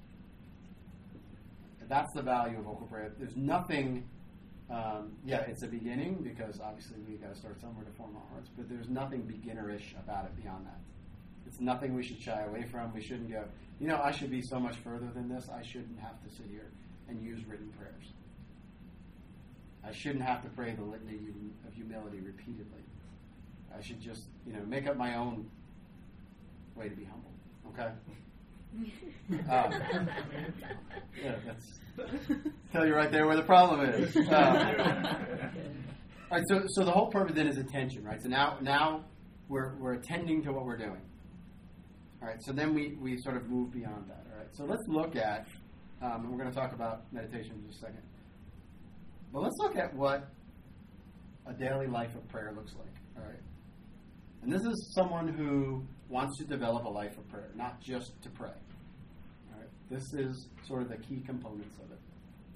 That's the value of vocal prayer. There's nothing, um, yeah, it's a beginning because obviously we got to start somewhere to form our hearts, but there's nothing beginnerish about it beyond that. It's nothing we should shy away from. We shouldn't go, you know, I should be so much further than this. I shouldn't have to sit here and use written prayers. I shouldn't have to pray the litany of humility repeatedly. I should just, you know, make up my own way to be humble. Okay? Um, yeah, that's tell you right there where the problem is. Um, all right, so so the whole purpose then is attention, right? So now now we're we're attending to what we're doing. All right, so then we, we sort of move beyond that. All right, so let's look at, um, and we're going to talk about meditation in just a second. But let's look at what a daily life of prayer looks like. All right, and this is someone who wants to develop a life of prayer, not just to pray. All right, this is sort of the key components of it.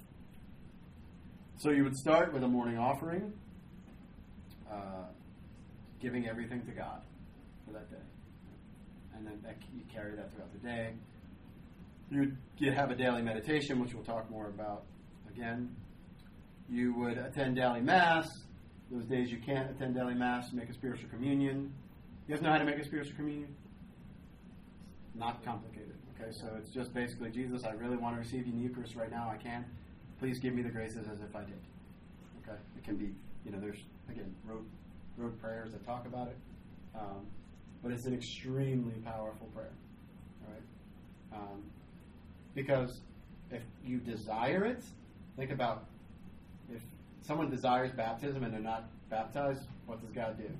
So you would start with a morning offering, uh, giving everything to God for that day. And then that, you carry that throughout the day. You'd you have a daily meditation, which we'll talk more about again. You would attend daily Mass. Those days you can't attend daily Mass, make a spiritual communion. You guys know how to make a spiritual communion? Not complicated. Okay, so it's just basically, Jesus, I really want to receive you in the Eucharist right now. I can. Please give me the graces as if I did. Okay, it can be, you know, there's, again, road, road prayers that talk about it. Um, But it's an extremely powerful prayer, all right? Um, because if you desire it, think about if someone desires baptism and they're not baptized, what does God do?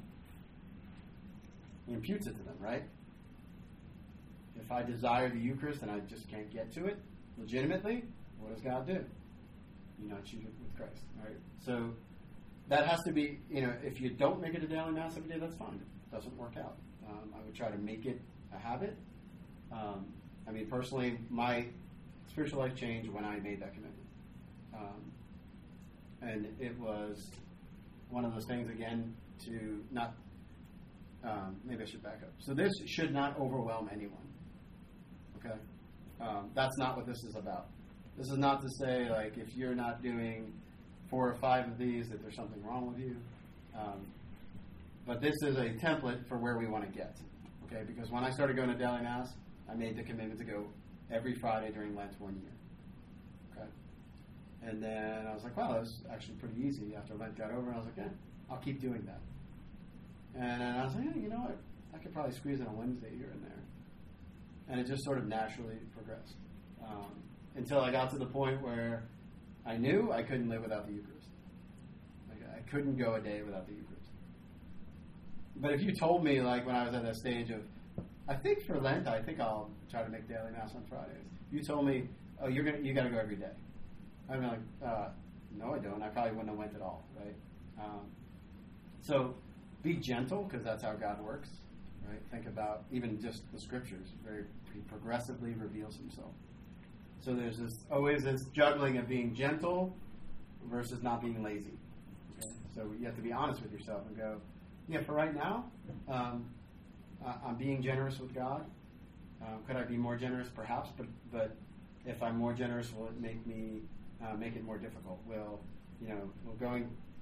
He imputes it to them, right? If I desire the Eucharist and I just can't get to it legitimately, what does God do? Unite you with Christ, all right? So that has to be, you know, if you don't make it a daily Mass every day, that's fine. It doesn't work out. Um, I would try to make it a habit. Um, I mean, personally, my spiritual life changed when I made that commitment. Um, and it was one of those things, again, to not, um, maybe I should back up. So this should not overwhelm anyone. Okay? Um, that's not what this is about. This is not to say, like, if you're not doing four or five of these, that there's something wrong with you. Um, But this is a template for where we want to get, okay? Because when I started going to daily Mass, I made the commitment to go every Friday during Lent one year, okay? And then I was like, wow, that was actually pretty easy after Lent got over. And I was like, yeah, I'll keep doing that. And then I was like, yeah, you know what? I could probably squeeze in a Wednesday here and there. And it just sort of naturally progressed um, until I got to the point where I knew I couldn't live without the Eucharist. Like, I couldn't go a day without the Eucharist. But if you told me, like, when I was at that stage of, I think for Lent, I think I'll try to make daily Mass on Fridays. You told me, oh, you're gonna, you got to go every day. I'd be like, uh, no, I don't. I probably wouldn't have went at all, right? Um, so be gentle, because that's how God works, right? Think about even just the Scriptures. Very he progressively reveals Himself. So there's this always this juggling of being gentle versus not being lazy. Okay? So you have to be honest with yourself and go, yeah, for right now, um, uh, I'm being generous with God. Um, could I be more generous? Perhaps, but but if I'm more generous, will it make me uh, make it more difficult? Will you know? Will going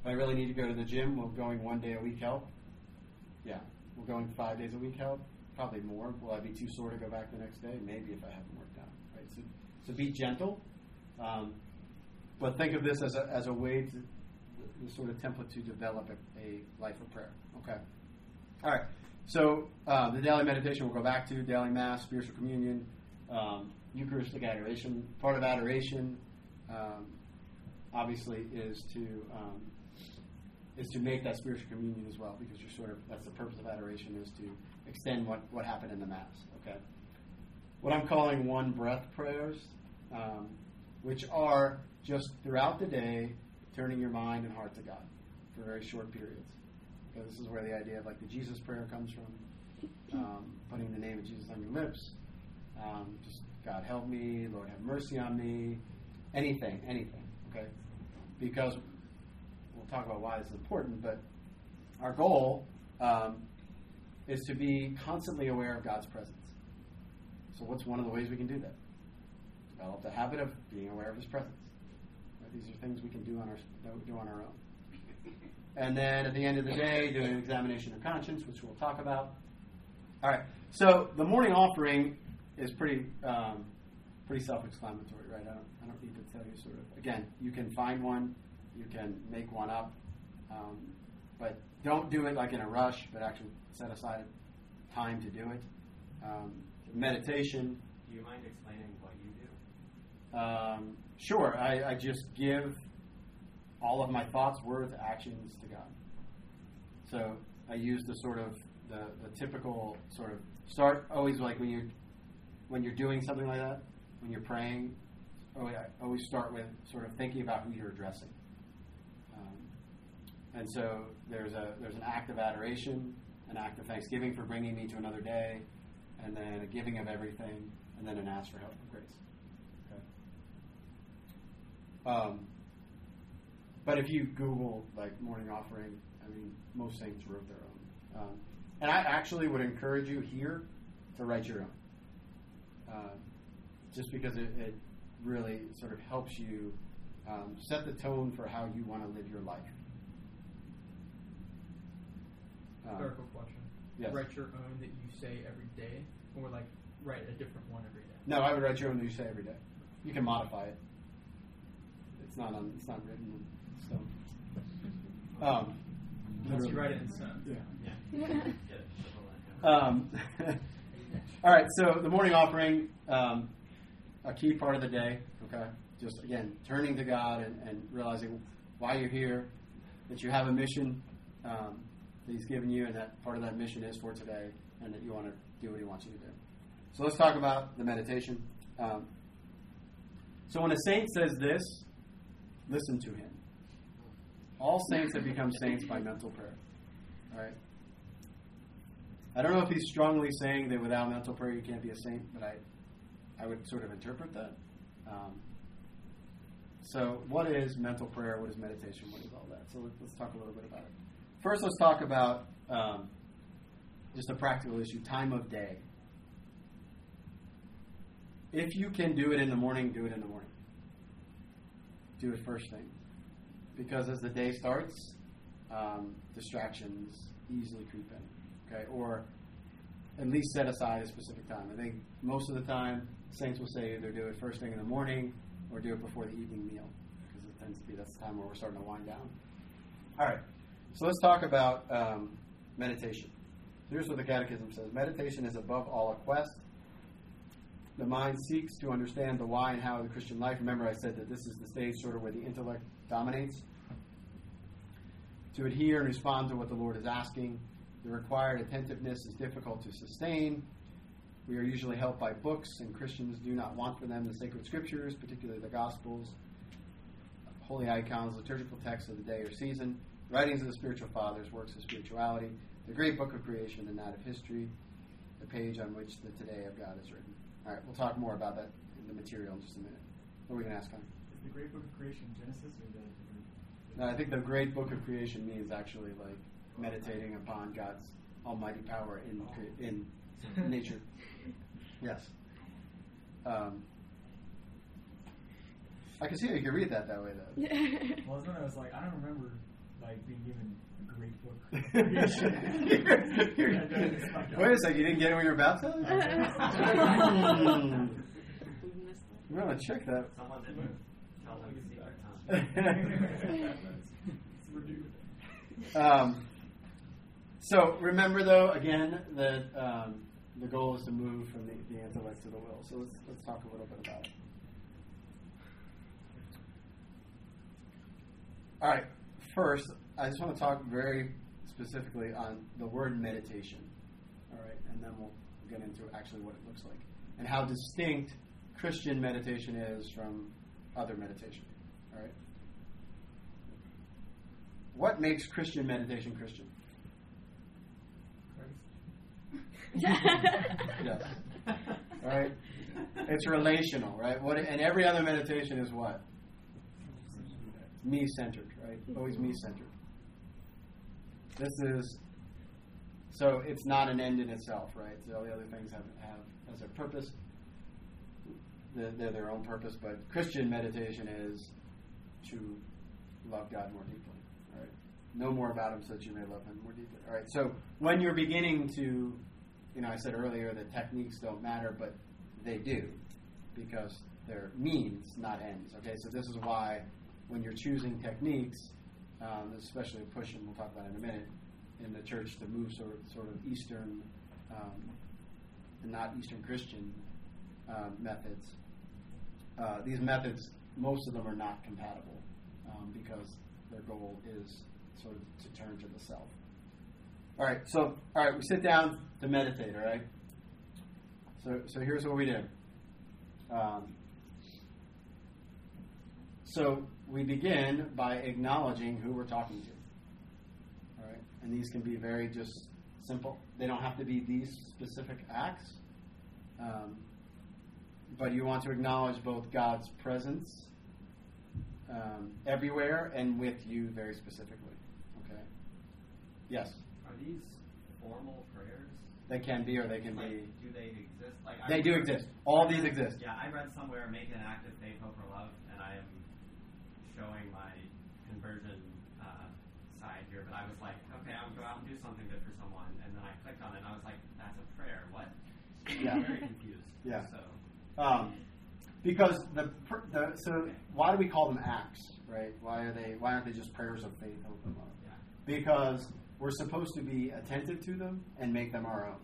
If I really need to go to the gym, will going one day a week help? Yeah. Will going five days a week help? Probably more. Will I be too sore to go back the next day? Maybe if I haven't worked out. Right. So, so be gentle, um, but think of this as a as a way to the sort of template to develop a, a life of prayer. Okay. All right. So uh, the daily meditation we'll go back to daily mass, spiritual communion, um, Eucharistic adoration. Part of adoration, um, obviously, is to um, is to make that spiritual communion as well, because you're sort of that's the purpose of adoration, is to extend what, what happened in the mass. Okay. What I'm calling one breath prayers, um, which are just throughout the day turning your mind and heart to God for very short periods. Okay, this is where the idea of like the Jesus prayer comes from, um, putting the name of Jesus on your lips. Um, just God help me, Lord have mercy on me, anything, anything. Okay, because we'll talk about why this is important, but our goal um, is to be constantly aware of God's presence. So what's one of the ways we can do that? Develop the habit of being aware of His presence. Right? These are things we can do on our that we do on our own. And then at the end of the day, doing an examination of conscience, which we'll talk about. All right. So the morning offering is pretty um, pretty self-explanatory, right? I don't I don't need to tell you sort of. Again, you can find one, you can make one up, um, but don't do it like in a rush. But actually set aside time to do it. Um, meditation. Do you mind explaining what you do? Um, sure. I, I just give all of my thoughts, words, actions to God. So I use the sort of the, the typical sort of start always like when you when you're doing something like that, when you're praying, always, I always start with sort of thinking about who you're addressing. Um, and so there's a there's an act of adoration, an act of thanksgiving for bringing me to another day, and then a giving of everything, and then an ask for help and grace. Okay. Um, But if you Google like morning offering, I mean, most saints wrote their own. Um, and I actually would encourage you here to write your own, uh, just because it, it really sort of helps you um, set the tone for how you want to live your life. Um, Rhetorical question. Yes. Write your own that you say every day, or like write a different one every day? No, I would write your own that you say every day. You can modify it. It's not on. It's not written in stone. Um, Unless you write it in stone. Yeah. Yeah. Get it. Um, all right, so the morning offering, um, a key part of the day, okay? Just, again, turning to God and, and realizing why you're here, that you have a mission um, that He's given you, and that part of that mission is for today, and that you want to do what He wants you to do. So let's talk about the meditation. Um, so when a saint says this, listen to him. All saints have become saints by mental prayer. All right? I don't know if he's strongly saying that without mental prayer you can't be a saint, but I, I would sort of interpret that. Um, so what is mental prayer? What is meditation? What is all that? So let's, let's talk a little bit about it. First, let's talk about um, just a practical issue, time of day. If you can do it in the morning, do it in the morning. Do it first thing. Because as the day starts, um, distractions easily creep in. Okay, or at least set aside a specific time. I think most of the time, saints will say either do it first thing in the morning or do it before the evening meal, because it tends to be that's the time where we're starting to wind down. All right, so let's talk about um, meditation. Here's what the Catechism says. Meditation is above all a quest. The mind seeks to understand the why and how of the Christian life. Remember I said that this is the stage sort of where the intellect dominates. To adhere and respond to what the Lord is asking. The required attentiveness is difficult to sustain. We are usually helped by books, and Christians do not want for them the sacred scriptures, particularly the Gospels, holy icons, liturgical texts of the day or season, writings of the spiritual fathers, works of spirituality, the great book of creation and that of history, the page on which the today of God is written. All right, we'll talk more about that in the material in just a minute. What are we going to ask, Connor? Is the great book of creation Genesis or the? No, I think the great book of creation means actually like meditating upon God's almighty power in in nature. Yes. Um, I can see how you can read that that way, though. Well, that's when I was like, I don't remember like being given a great book. Wait a second, you didn't get it when you were baptized? We missed We're going to check that. Someone didn't tell them the secret, huh? um, so remember, though, again, that um, the goal is to move from the, the intellect to the will. So let's let's talk a little bit about it. All right. First, I just want to talk very specifically on the word meditation. All right, and then we'll get into actually what it looks like and how distinct Christian meditation is from other meditation. All right. What makes Christian meditation Christian? Yeah. All right. It's relational, right? What and every other meditation is what? Me-centered, right? Always me-centered. This is so it's not an end in itself, right? So all the other things have have as a purpose. They're, they're their own purpose, but Christian meditation is to love God more deeply. All right. Know more about Him so that you may love Him more deeply. All right. So when you're beginning to, you know, I said earlier that techniques don't matter, but they do because they're means, not ends. Okay. So this is why when you're choosing techniques, um, especially a push, and we'll talk about it in a minute, in the church to move sort of, sort of Eastern, um, not Eastern Christian um, methods. Uh, these methods, most of them are not compatible um, because their goal is sort of to turn to the self. All right, so all right, we sit down to meditate. All right. So so here's what we do. Um, so we begin by acknowledging who we're talking to. All right, and these can be very just simple. They don't have to be these specific acts. Um, But you want to acknowledge both God's presence um, everywhere and with you very specifically. Okay? Yes? Are these formal prayers? They can be or they can like, be. Do they exist? Like They I do read, exist. All these exist. Yeah, I read somewhere, make an act of faith, hope, or love, and I am showing my conversion uh, side here, but I was like, okay, I'm going to go out and do something good for someone, and then I clicked on it, and I was like, that's a prayer. What? Yeah. I'm very confused. Yeah. So. Um, because the, the so why do we call them acts, right? Why are they? Why aren't they just prayers of faith, hope, and love? Yeah. Because we're supposed to be attentive to them and make them our own.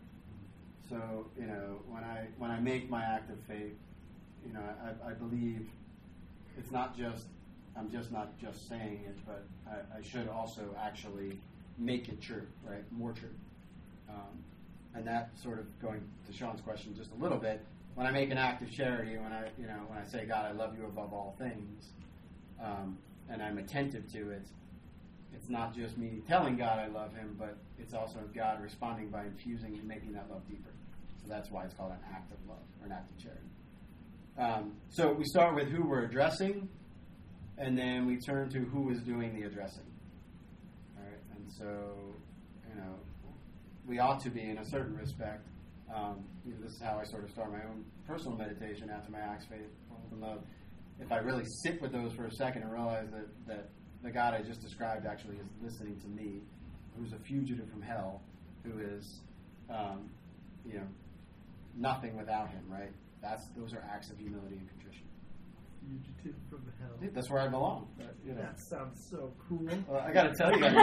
So you know, when I when I make my act of faith, you know, I, I believe it's not just I'm just not just saying it, but I, I should also actually make it true, right? More true. Um, and that sort of going to Sean's question just a little bit. When I make an act of charity, when I, you know, when I say, God, I love you above all things, um, and I'm attentive to it, it's not just me telling God I love Him, but it's also God responding by infusing and making that love deeper. So that's why it's called an act of love or an act of charity. Um, so we start with who we're addressing, and then we turn to who is doing the addressing. All right, and so, you know, we ought to be, in a certain respect. Um, you know, this is how I sort of start my own personal meditation after my acts, faith, hope, and love. If I really sit with those for a second and realize that, that the God I just described actually is listening to me, who's a fugitive from hell, who is, um, you know, nothing without Him, right? That's those are acts of humility and contrition. Fugitive from hell. Dude, that's where I belong. But, you know. That sounds so cool. Well, I got to tell you guys.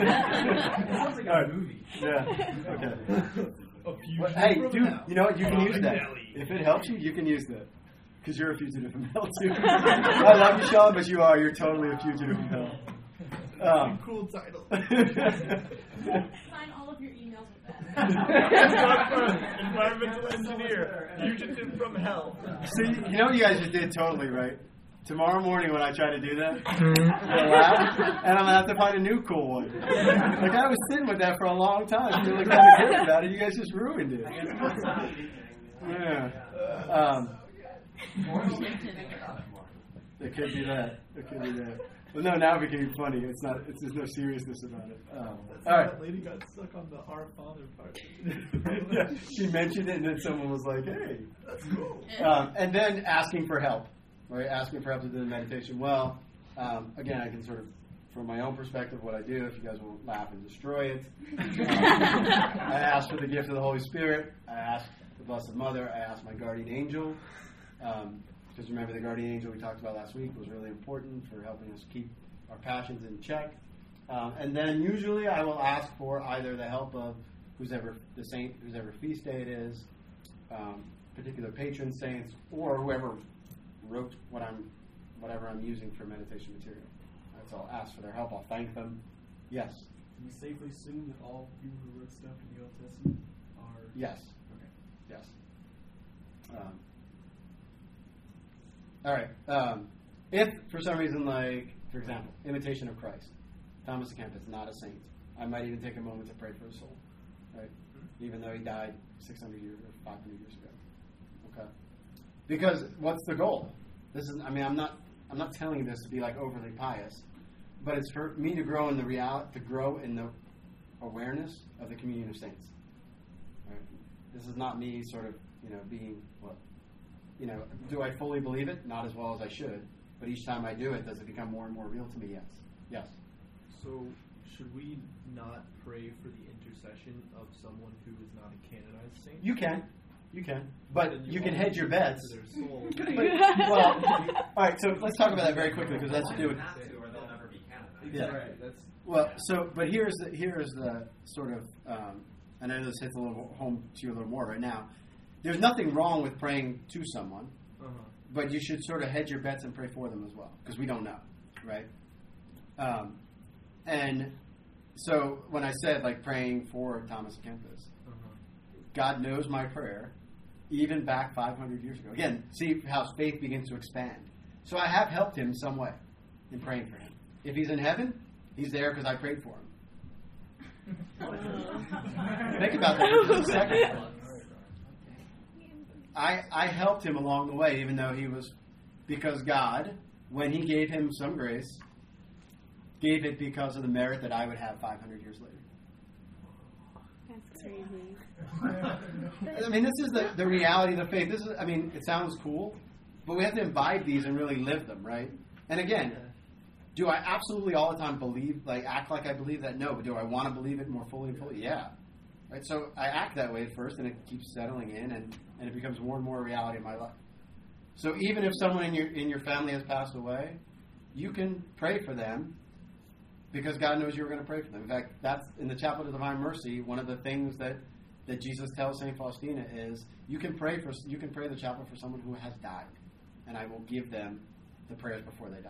It sounds like a movie. Yeah. Okay. A Well, hey, dude, you know what? You can use that. If it helps you, you can use that. Because you're a fugitive from hell, too. I love you, Sean, but you are. You're totally a fugitive from hell. Um, cool title. Sign all of your emails with that. Environmental engineer, fugitive from hell. See, you know what you guys just did totally, right? Tomorrow morning when I try to do that, you'll laugh, and I'm going to have to find a new cool one. Like, I was sitting with that for a long time, feeling kind of good about it. You guys just ruined it. Yeah. Um, it could be that. It could be that. Well, no, now it became funny. It's not. It's there's no seriousness about it. Um, all right. That lady got stuck on the Our Father part. Yeah, she mentioned it, and then someone was like, "Hey, That's cool. Um, and then asking for help, right? Asking for help to do the meditation. Well, um, again, I can sort of from my own perspective, what I do, if you guys won't laugh and destroy it, um, I ask for the gift of the Holy Spirit. I ask the Blessed Mother. I ask my guardian angel. Um, because remember, the guardian angel we talked about last week was really important for helping us keep our passions in check. Um, and then usually I will ask for either the help of who's ever the saint, whose ever feast day it is, um, particular patron saints, or whoever wrote what I'm, whatever I'm using for meditation material. Right, so I'll ask for their help. I'll thank them. Yes. Can we safely assume that all people who wrote stuff in the Old Testament are? Yes. Okay. Yes. Um, all right. Um, if for some reason, like for example, Imitation of Christ, Thomas à Kempis, not a saint, I might even take a moment to pray for his soul, right? Mm-hmm. Even though he died six hundred years or five hundred years ago. Okay. Because what's the goal? This is. I mean, I'm not. I'm not telling you this to be like overly pious, but it's for me to grow in the reality, to grow in the awareness of the communion of saints. Right? This is not me sort of, you know, being what. You know, do I fully believe it? Not as well as I should. But each time I do it, does it become more and more real to me? Yes. Yes. So, should we not pray for the intercession of someone who is not a canonized saint? You can. You can. But Then you, you can all hedge your bets. For their soul. But, well, all right, so let's talk about that very quickly because that's to do with... have to, or they'll never be canonized. Yeah. Right. That's Well, so, but here's the, here's the sort of, um, and I know this hits a little home to you a little more right now. There's nothing wrong with praying to someone, Uh-huh. but you should sort of hedge your bets and pray for them as well, because we don't know, right? Um, and so when I said, like, praying for Thomas à Kempis, Uh-huh. God knows my prayer, even back five hundred years ago. Again, see how faith begins to expand. So I have helped him some way in praying for him. If he's in heaven, he's there because I prayed for him. Think about that for just a second. I, I helped him along the way, even though he was, because God, when he gave him some grace, gave it because of the merit that I would have five hundred years later. That's crazy. I mean, this is the, the reality of the faith. This is, I mean, it sounds cool, but we have to imbibe these and really live them, right? And again, do I absolutely all the time believe, like, act like I believe that? No, but do I want to believe it more fully and fully? Yeah. Right? So I act that way at first, and it keeps settling in, and, and it becomes more and more a reality in my life. So even if someone in your in your family has passed away, you can pray for them because God knows you're going to pray for them. In fact, that's in the Chaplet of Divine Mercy. One of the things that, that Jesus tells Saint Faustina is you can pray for you can pray the chaplet for someone who has died, and I will give them the prayers before they die.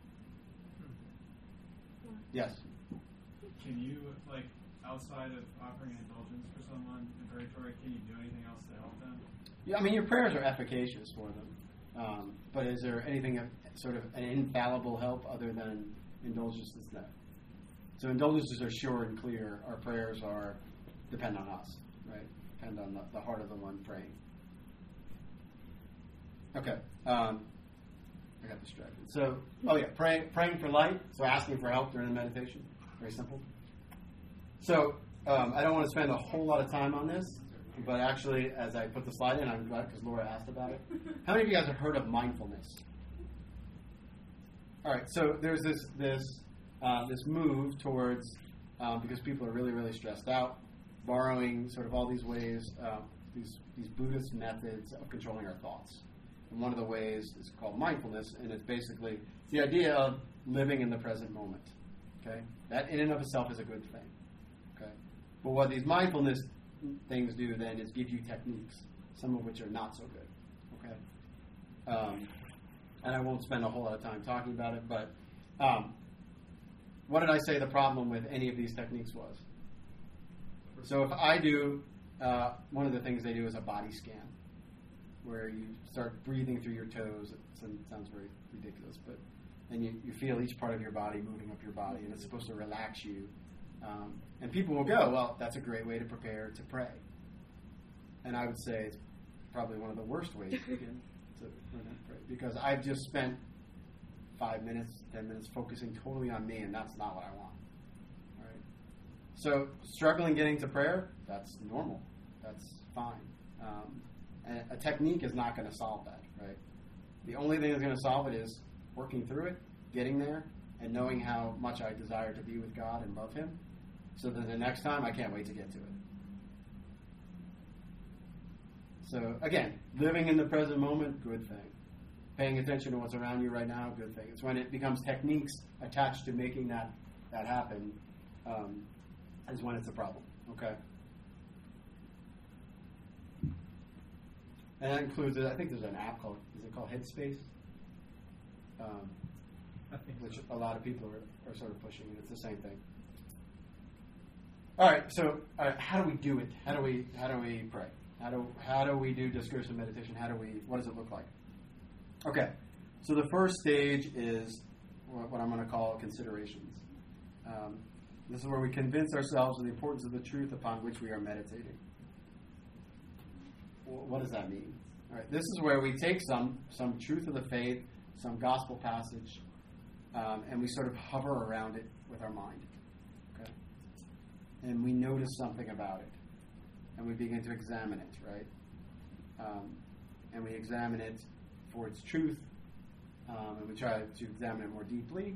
Yes. Can you, like, outside of offering indulgence for someone in purgatory, can you do anything else to help them? Yeah, I mean, your prayers are efficacious for them. Um, but is there anything of sort of an infallible help other than indulgences? No. So indulgences are sure and clear. Our prayers are depend on us, right? Depend on the, the heart of the one praying. Okay. Um, I got distracted. So, oh yeah, praying praying for light. So asking for help during the meditation. Very simple. So um, I don't want to spend a whole lot of time on this, but actually, as I put the slide in, I'm glad because Laura asked about it. How many of you guys have heard of mindfulness? All right. So there's this this uh, this move towards um, because people are really really stressed out, borrowing sort of all these ways, uh, these these Buddhist methods of controlling our thoughts. And one of the ways is called mindfulness, and it's basically the idea of living in the present moment. Okay, that in and of itself is a good thing. Okay, but what these mindfulness things do then is give you techniques, some of which are not so good. Okay, um, and I won't spend a whole lot of time talking about it, but um, what did I say the problem with any of these techniques was? So if I do, uh, one of the things they do is a body scan, where you start breathing through your toes. It sounds very ridiculous, but and you, you feel each part of your body moving up your body, and it's supposed to relax you. Um, and people will go, well, that's a great way to prepare to pray. And I would say it's probably one of the worst ways to begin to learn how to pray, because I've just spent five minutes, ten minutes focusing totally on me, and that's not what I want. All right. So struggling getting to prayer, that's normal. That's fine. Um, and a technique is not going to solve that, right? The only thing that's going to solve it is working through it, getting there, and knowing how much I desire to be with God and love Him, so that the next time I can't wait to get to it. So again, living in the present moment, good thing. Paying attention to what's around you right now, good thing. It's when it becomes techniques attached to making that, that happen, um, is when it's a problem. Okay? And that includes, I think there's an app called, is it called Headspace? Um, I think which so. a lot of people are, are sort of pushing, and it's the same thing. All right, so uh, how do we do it? How do we how do we pray? How do how do we do discursive meditation? How do we what does it look like? Okay, so the first stage is what, what I'm going to call considerations. Um, this is where we convince ourselves of the importance of the truth upon which we are meditating. Well, what does that mean? All right, this is where we take some some truth of the faith, some gospel passage, um, and we sort of hover around it with our mind. Okay, and we notice something about it, and we begin to examine it, right? Um, and we examine it for its truth, um, and we try to examine it more deeply.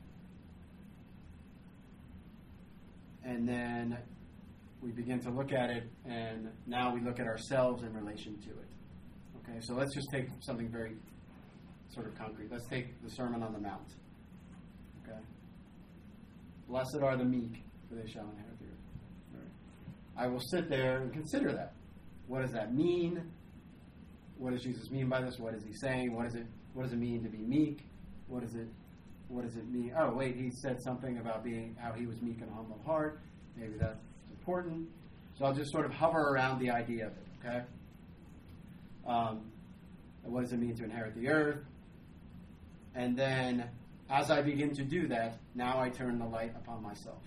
And then we begin to look at it, and now we look at ourselves in relation to it. Okay, so let's just take something very sort of concrete. Let's take the Sermon on the Mount. Okay? Blessed are the meek, for they shall inherit the earth. All right. I will sit there and consider that. What does that mean? What does Jesus mean by this? What is he saying? What is it? What does it mean to be meek? What does it? What does it mean? Oh, wait, he said something about being how he was meek and humble of heart. Maybe that's important. So I'll just sort of hover around the idea of it. Okay. Um, what does it mean to inherit the earth? And then, as I begin to do that, now I turn the light upon myself.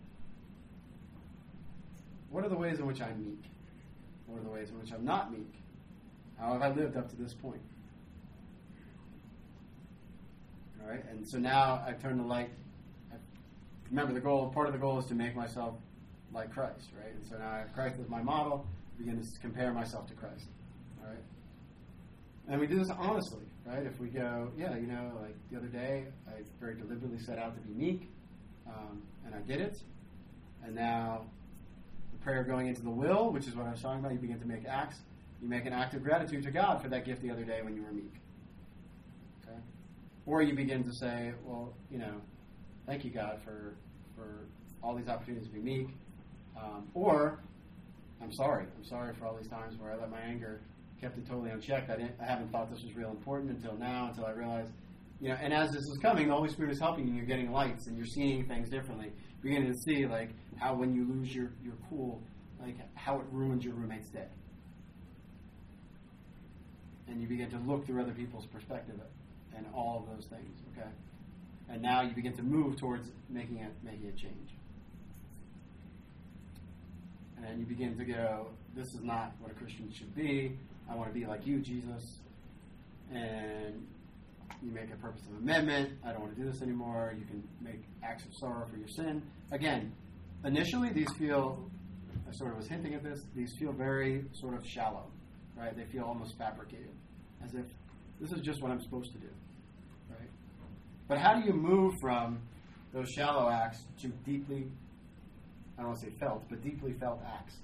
What are the ways in which I'm meek? What are the ways in which I'm not meek? How have I lived up to this point? All right, and so now I turn the light. I, remember, the goal. Part of the goal is to make myself like Christ, right? And so now I have Christ as my model. I begin to compare myself to Christ. All right, and we do this honestly, right? If we go, yeah, you know, like the other day, I very deliberately set out to be meek, um, and I did it. And now, the prayer going into the will, which is what I was talking about, you begin to make acts. You make an act of gratitude to God for that gift the other day when you were meek. Okay? Or you begin to say, well, you know, thank you, God, for for all these opportunities to be meek. Um, or, I'm sorry. I'm sorry for all these times where I let my anger kept it totally unchecked. I didn't. I haven't thought this was real important until now, until I realized, you know, and as this is coming, the Holy Spirit is helping you, and you're getting lights, and you're seeing things differently. You're beginning to see, like, how when you lose your, your cool, like, how it ruins your roommate's day. And you begin to look through other people's perspective and all of those things, okay? And now you begin to move towards making it making a change. And you begin to go, this is not what a Christian should be. I want to be like you, Jesus. And you make a purpose of amendment. I don't want to do this anymore. You can make acts of sorrow for your sin. Again, initially these feel, I sort of was hinting at this, these feel very sort of shallow, right? They feel almost fabricated, as if this is just what I'm supposed to do, right? But how do you move from those shallow acts to deeply, I don't want to say felt, but deeply felt acts?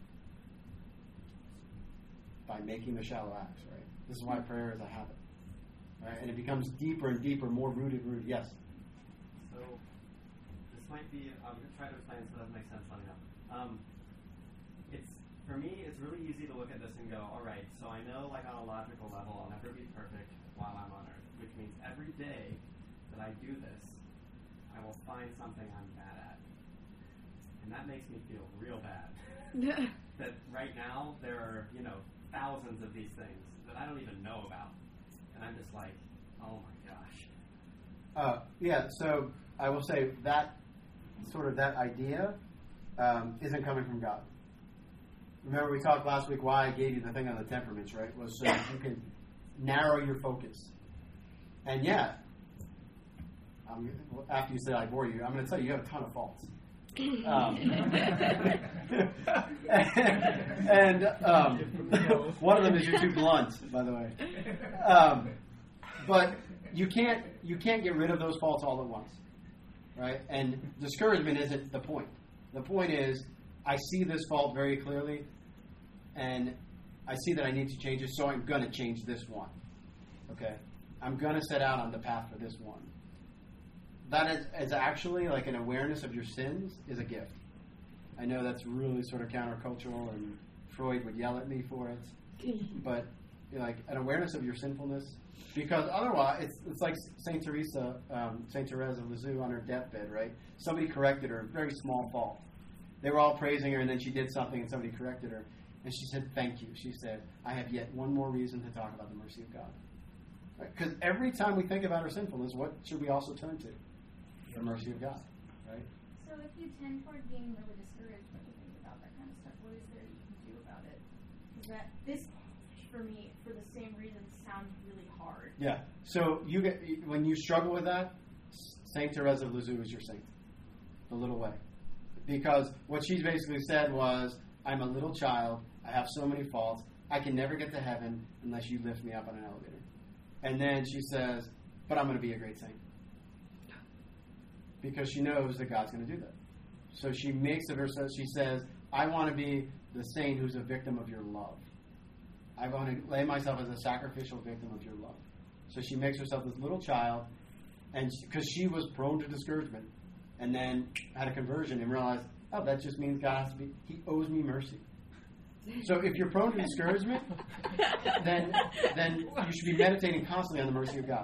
By making the shallow acts, right? This is why prayer is a habit, right? And it becomes deeper and deeper, more rooted, rooted. Yes? So, this might be, I'm going to try to explain so that makes sense, let me know. Um, it's, for me, it's really easy to look at this and go, all right, so I know, like, on a logical level, I'll never be perfect while I'm on earth, which means every day that I do this, I will find something I'm bad at. And that makes me feel real bad. That right now, there are, you know, thousands of these things that I don't even know about. And I'm just like, oh my gosh. Uh, yeah, so I will say that sort of that idea um, isn't coming from God. Remember we talked last week why I gave you the thing on the temperaments, right? Was so you can narrow your focus. And yeah, um, after you say I bore you, I'm going to tell you you have a ton of faults. Um, and um, one of them is you're too blunt, by the way. Um, but you can't you can't get rid of those faults all at once. right? And discouragement isn't the point. The point is, I see this fault very clearly, and I see that I need to change it, so I'm going to change this one. Okay? I'm going to set out on the path for this one. That is, is actually like an awareness of your sins is a gift. I know that's really sort of countercultural, and Freud would yell at me for it. But you know, like an awareness of your sinfulness, because otherwise, it's it's like Saint Teresa, um, Saint Therese of Lisieux on her deathbed, right? Somebody corrected her, very small fault. They were all praising her, and then she did something, and somebody corrected her, and she said, "Thank you." She said, "I have yet one more reason to talk about the mercy of God." Because right? Every time we think about our sinfulness, what should we also turn to? The mercy of God, right? So if you tend toward being really discouraged when you think about that kind of stuff, what is there you can do about it? Because that this, for me, for the same reason, sounds really hard. Yeah. So you get when you struggle with that, Saint Therese of Lisieux is your saint, the little way, because what she basically said was, "I'm a little child. I have so many faults. I can never get to heaven unless you lift me up on an elevator." And then she says, "But I'm going to be a great saint." Because she knows that God's going to do that. So she makes of herself, she says, "I want to be the saint who's a victim of your love. I want to lay myself as a sacrificial victim of your love." So she makes herself this little child, and because she, she was prone to discouragement, and then had a conversion and realized, oh, that just means God has to be, he owes me mercy. So if you're prone to discouragement, then then you should be meditating constantly on the mercy of God.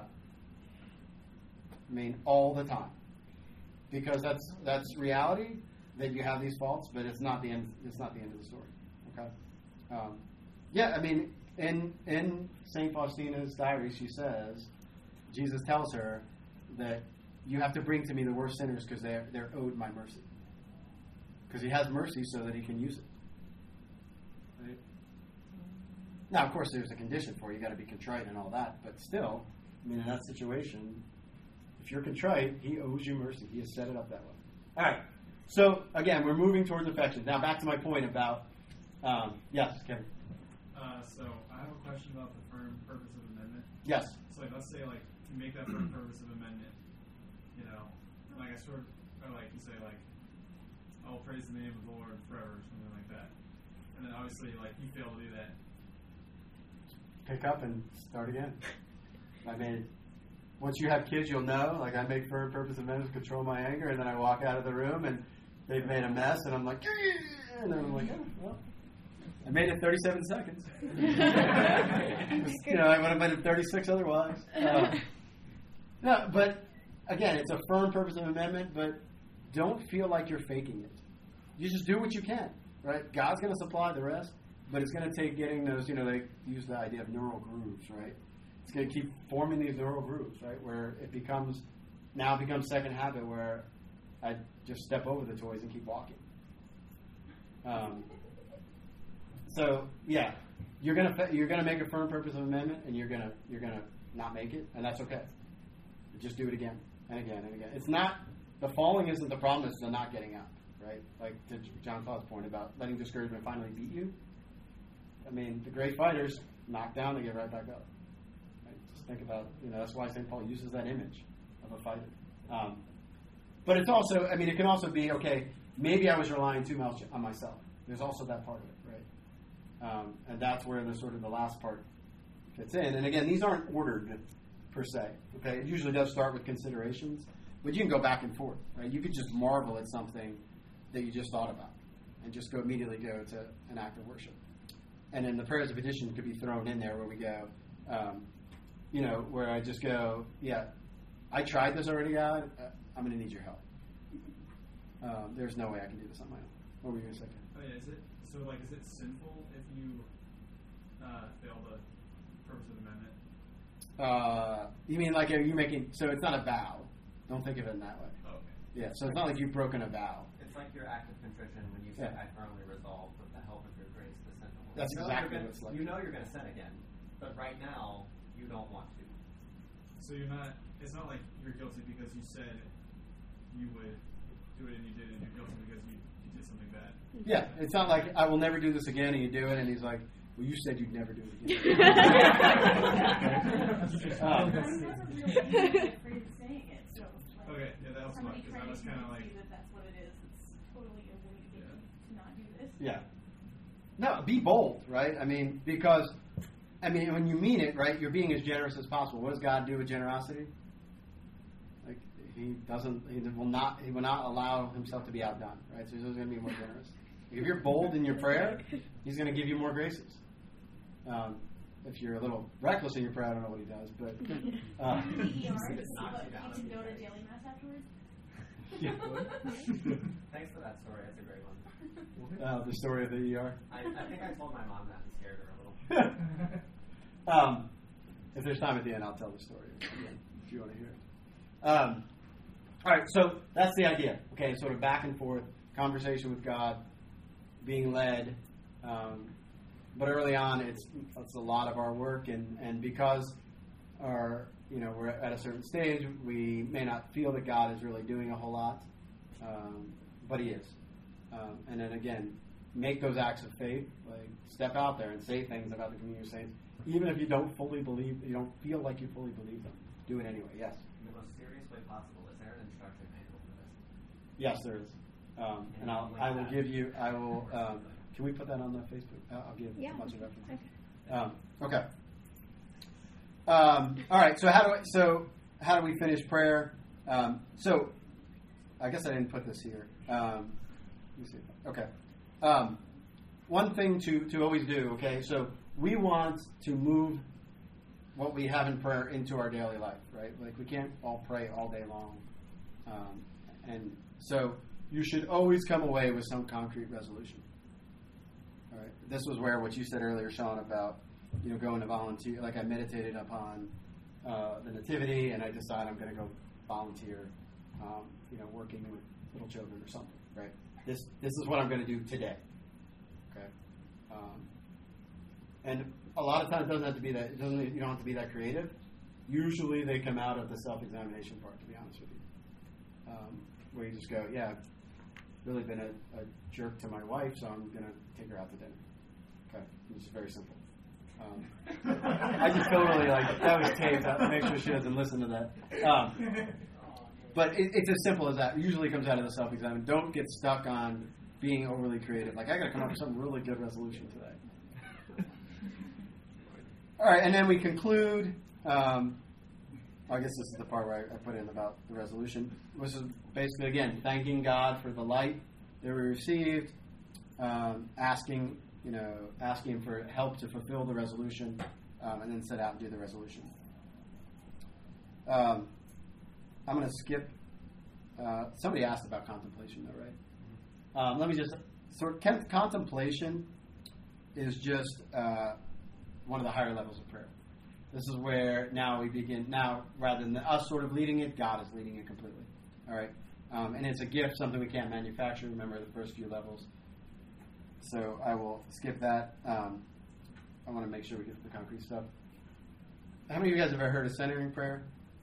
I mean, all the time. Because that's that's reality, that you have these faults, but it's not the end. It's not the end of the story. Okay. Um, yeah, I mean, in in Saint Faustina's diary, she says, Jesus tells her that you have to bring to me the worst sinners because they're they're owed my mercy. Because he has mercy so that he can use it. Right? Now, of course, there's a condition for it. You got to be contrite and all that, but still, I mean, in that situation, if you're contrite, he owes you mercy. He has set it up that way. All right. So, again, we're moving towards affection. Now, back to my point about, um, yes, Kevin. Uh, so, I have a question about the firm purpose of amendment. Yes. So, like, let's say, like, to make that firm purpose of amendment, you know, like, I sort of, or like, you say, like, I'll praise the name of the Lord forever, or something like that. And then, obviously, like, you fail to do that. Pick up and start again. I mean, once you have kids, you'll know, like, I make firm purpose of amendment to control my anger, and then I walk out of the room, and they've made a mess, and I'm like, and then I'm like, oh, well, I made it thirty-seven seconds. You know, I would have made it thirty-six otherwise. Uh, no, but, again, it's a firm purpose of amendment, but don't feel like you're faking it. You just do what you can, right? God's going to supply the rest, but it's going to take getting those, you know, they use the idea of neural grooves, right? It's going to keep forming these neural grooves, right, where it becomes, now becomes second habit where I just step over the toys and keep walking. Um, so, yeah, you're going to you're gonna make a firm purpose of amendment, and you're going to you're gonna not make it, and that's okay. Just do it again and again and again. It's not, the falling isn't the problem, it's the not getting up, right? Like to John Claude's point about letting discouragement finally beat you. I mean, the great fighters knock down, they get right back up. Think about, you know, that's why Saint Paul uses that image of a fighter. Um, but it's also, I mean, it can also be, okay, maybe I was relying too much on myself. There's also that part of it, right? Um, and that's where the sort of the last part fits in. And again, these aren't ordered per se, okay? It usually does start with considerations, but you can go back and forth, right? You could just marvel at something that you just thought about and just go immediately go to an act of worship. And then the prayers of petition could be thrown in there where we go, um, you know, where I just go, yeah, I tried this already, God. Uh, I'm going to need your help. Um, there's no way I can do this on my own. What were you going to say? Oh, yeah, is it, so, like, is it sinful if you uh, fail the purpose of amendment? Uh, you mean like are you making, so it's not a vow. Don't think of it in that way. Oh, okay. Yeah, so it's not like you've broken a vow. It's like your act of contrition when you say, Yeah. I firmly resolve with the help of your grace to sin no more. That's You know exactly you're what it's gonna, like. You know you're going to sin again, but right now, you don't want to. So you're not, it's not like you're guilty because you said you would do it and you did it, and you're guilty because you, you did something bad. Yeah, it's not like I will never do this again, and you do it, and he's like, well, you said you'd never do it again. Um, that's a really easy way for you saying it. So, like, Okay, yeah, that was somebody Because trying I to was kind of convince like, you that that's what it is, it's totally a way to get Yeah. you to not do this. Yeah. No, be bold, right? I mean, because, I mean, when you mean it, right, you're being as generous as possible. What does God do with generosity? Like, he doesn't, he will not, he will not allow himself to be outdone, right? So he's always going to be more generous. If you're bold in your prayer, he's going to give you more graces. Um, if you're a little reckless in your prayer, I don't know what he does, but uh, D E R, It's not but too bad. you can go to daily mass afterwards. yeah. Thanks for that story. That's a great one. uh, the story of the E R. I, I think I told my mom that and scared her a little. um, if there's time at the end, I'll tell the story again if you want to hear it. Um, all right, so that's the idea. Okay, sort of back and forth conversation with God, being led. Um, but early on, it's it's a lot of our work, and, and because our you know we're at a certain stage, we may not feel that God is really doing a whole lot, um, but He is. Um, and then again, make those acts of faith, like step out there and say things about the community of saints, even if you don't fully believe, you don't feel like you fully believe them. Do it anyway. Yes. In the most serious way possible, is there an instruction manual for this? Yes, there is. Um, and I'll, I will give you. I will. Um, can we put that on the Facebook? Uh, I'll give Yeah. a bunch of references. Okay. Um, okay. Um, all right. So how do I, so how do we finish prayer? Um, so I guess I didn't put this here. Um, let me see. Okay. Um, one thing to to always do. Okay. So we want to move what we have in prayer into our daily life, right? Like we can't all pray all day long, um, and so you should always come away with some concrete resolution. All right. This was where what you said earlier, Sean, about you know going to volunteer. Like I meditated upon uh, the nativity, and I decided I'm going to go volunteer. Um, you know, working with little children or something. Right. This this is what I'm going to do today. Okay. Um, and a lot of times it doesn't have to be that. It doesn't. You don't have to be that creative. Usually they come out of the self-examination part. To be honest with you, um, where you just go, yeah. I've really been a, a jerk to my wife, so I'm going to take her out to dinner. Okay, it's very simple. Um, I just feel really like that was taped. I'll make sure she doesn't listen to that. Um, but it, it's as simple as that. It usually comes out of the self-examination. Don't get stuck on being overly creative. Like, I got to come up with some really good resolution today. All right, and then we conclude. Um, I guess this is the part where I, I put in about the resolution. This is basically, again, thanking God for the light that we received, um, asking, you know, asking for help to fulfill the resolution, um, and then set out and do the resolution. Um, I'm going to skip. Uh, somebody asked about contemplation, though, right? Um, let me just sort. Of, contemplation is just uh, one of the higher levels of prayer. This is where now we begin. Now, rather than us sort of leading it, God is leading it completely. All right, um, and it's a gift, something we can't manufacture. Remember the first few levels. So I will skip that. Um, I want to make sure we get to the concrete stuff. How many of you guys have ever heard of centering prayer?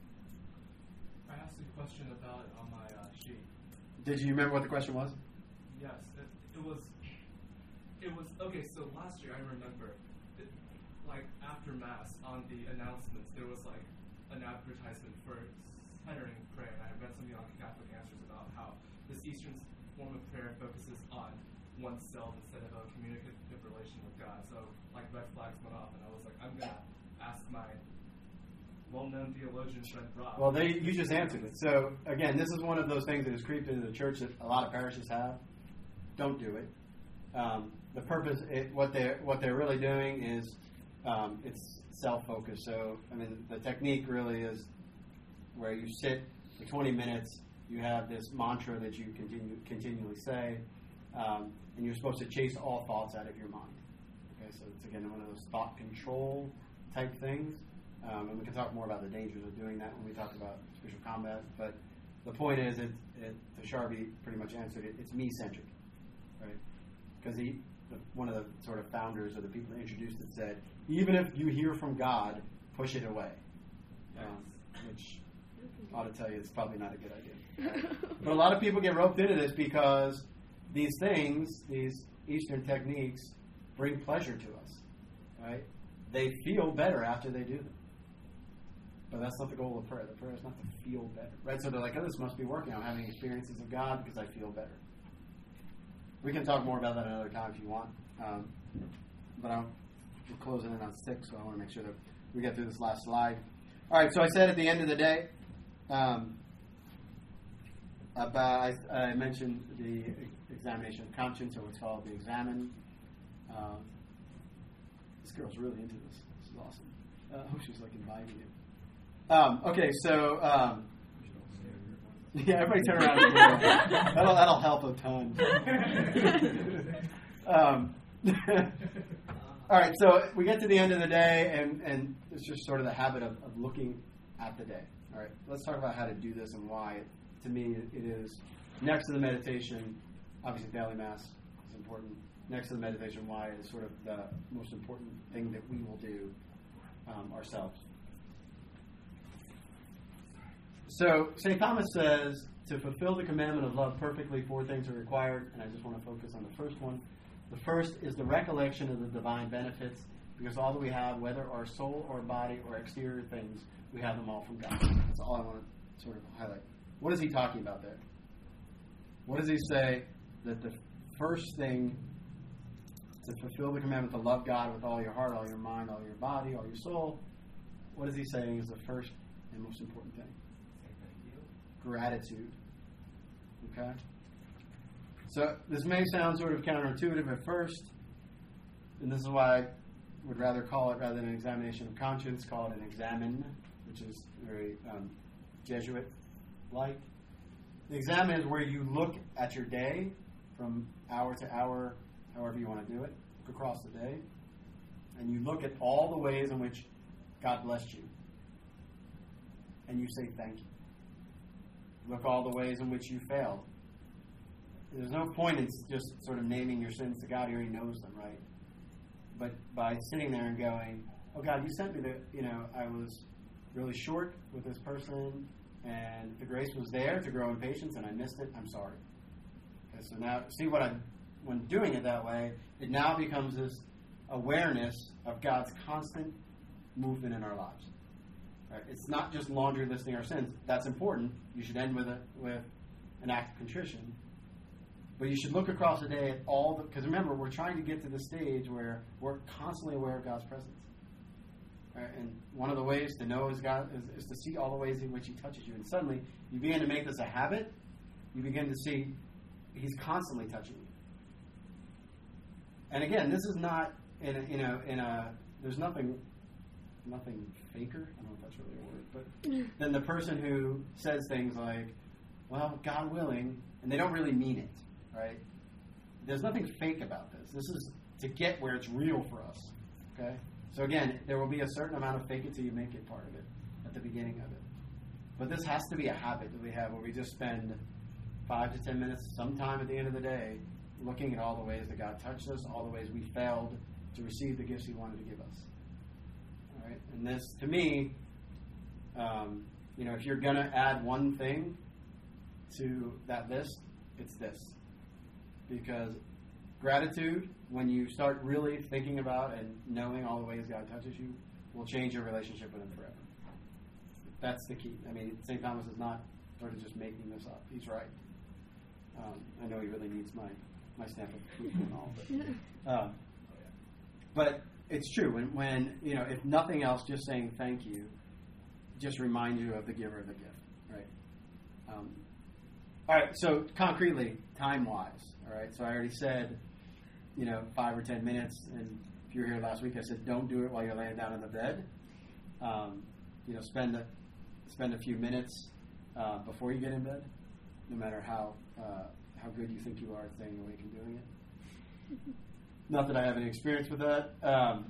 I asked a question about it on my uh, sheet. Did you remember what the question was? Yes, it, it was. It was okay. So last year, I remember, it, like after mass on the announcements, there was like an advertisement for centering prayer. And I read something on Catholic Answers about how this Eastern form of prayer focuses on oneself instead of a communicative relation with God. So like red flags went off, and I was like, I'm gonna ask my well-known theologian friend Rob. Well, they you just answered it. So again, this is one of those things that has creeped into the church that a lot of parishes have. Don't do it. Um, the purpose, it, what they're what they're really doing is um, it's self-focused. So I mean, the technique really is where you sit for twenty minutes. You have this mantra that you continue continually say, um, and you're supposed to chase all thoughts out of your mind. Okay, so it's again one of those thought control type things. Um, and we can talk more about the dangers of doing that when we talk about spiritual combat. But the point is, it, it, Tasharbi pretty much answered it. It's me-centric, right? Because he, the, one of the sort of founders or the people that introduced it said, even if you hear from God, push it away. Um, which ought to tell you it's probably not a good idea. Right? But a lot of people get roped into this because these things, these Eastern techniques, bring pleasure to us, right? They feel better after they do them. But that's not the goal of prayer. The prayer is not to feel better, right? So they're like, oh, this must be working. I'm having experiences of God because I feel better. We can talk more about that another time if you want. Um, but I'm we're closing in on six, so I want to make sure that we get through this last slide. All right, so I said at the end of the day, um, about I, I mentioned the examination of conscience, or what's called the examine. Um, this girl's really into this. This is awesome. Uh, I hope she's like inviting you. Um, okay, so um, yeah, everybody turn around. And go. That'll that'll help a ton. um, all right, so we get to the end of the day, and, and it's just sort of the habit of, of looking at the day. All right, let's talk about how to do this and why. To me, it is next to the meditation. Obviously, daily mass is important. Next to the meditation, why is sort of the most important thing that we will do um, ourselves. So Saint Thomas says, to fulfill the commandment of love perfectly, four things are required, and I just want to focus on the first one. The first is the recollection of the divine benefits, because all that we have, whether our soul or body or exterior things, we have them all from God. That's all I want to sort of highlight. What is he talking about there? What does he say that the first thing to fulfill the commandment to love God with all your heart, all your mind, all your body, all your soul, what is he saying is the first and most important thing? Gratitude. Okay? So this may sound sort of counterintuitive at first, and this is why I would rather call it, rather than an examination of conscience, call it an examine, which is very um, Jesuit-like. The examine is where you look at your day from hour to hour, however you want to do it, look across the day, and you look at all the ways in which God blessed you, and you say thank you. Look all the ways in which you failed. There's no point in just sort of naming your sins to God. He already knows them, right? But by sitting there and going, oh, God, you sent me the, you know, I was really short with this person, and the grace was there to grow in patience, and I missed it. I'm sorry. Okay, so now, see what I'm, when doing it that way, it now becomes this awareness of God's constant movement in our lives. Right? It's not just laundry listing our sins. That's important. You should end with a, with an act of contrition. But you should look across the day at all the, because remember, we're trying to get to the stage where we're constantly aware of God's presence. Right? And one of the ways to know is God is, is to see all the ways in which He touches you. And suddenly, you begin to make this a habit. You begin to see He's constantly touching you. And again, this is not in a, you know in a there's nothing nothing faker. I don't know if that's really a word, but than the person who says things like, "Well, God willing," and they don't really mean it. Right? There's nothing fake about this. This is to get where it's real for us. Okay? So again, there will be a certain amount of fake it till you make it part of it at the beginning of it. But this has to be a habit that we have where we just spend five to ten minutes sometime at the end of the day looking at all the ways that God touched us, all the ways we failed to receive the gifts He wanted to give us. All right? And this, to me, um, you know, if you're going to add one thing to that list, it's this. Because gratitude, when you start really thinking about and knowing all the ways God touches you, will change your relationship with Him forever. That's the key. I mean, Saint Thomas is not sort of just making this up. He's right. Um, I know he really needs my, my stamp of approval and all, but, um, but it's true. When, when, you know, if nothing else, just saying thank you just reminds you of the giver of the gift, right? Um, all right, so concretely, time-wise, all right, so I already said, you know, five or ten minutes, and if you were here last week, I said don't do it while you're laying down in the bed. Um, you know, spend a, spend a few minutes uh, before you get in bed, no matter how uh, how good you think you are at staying awake and doing it. Not that I have any experience with that. Um,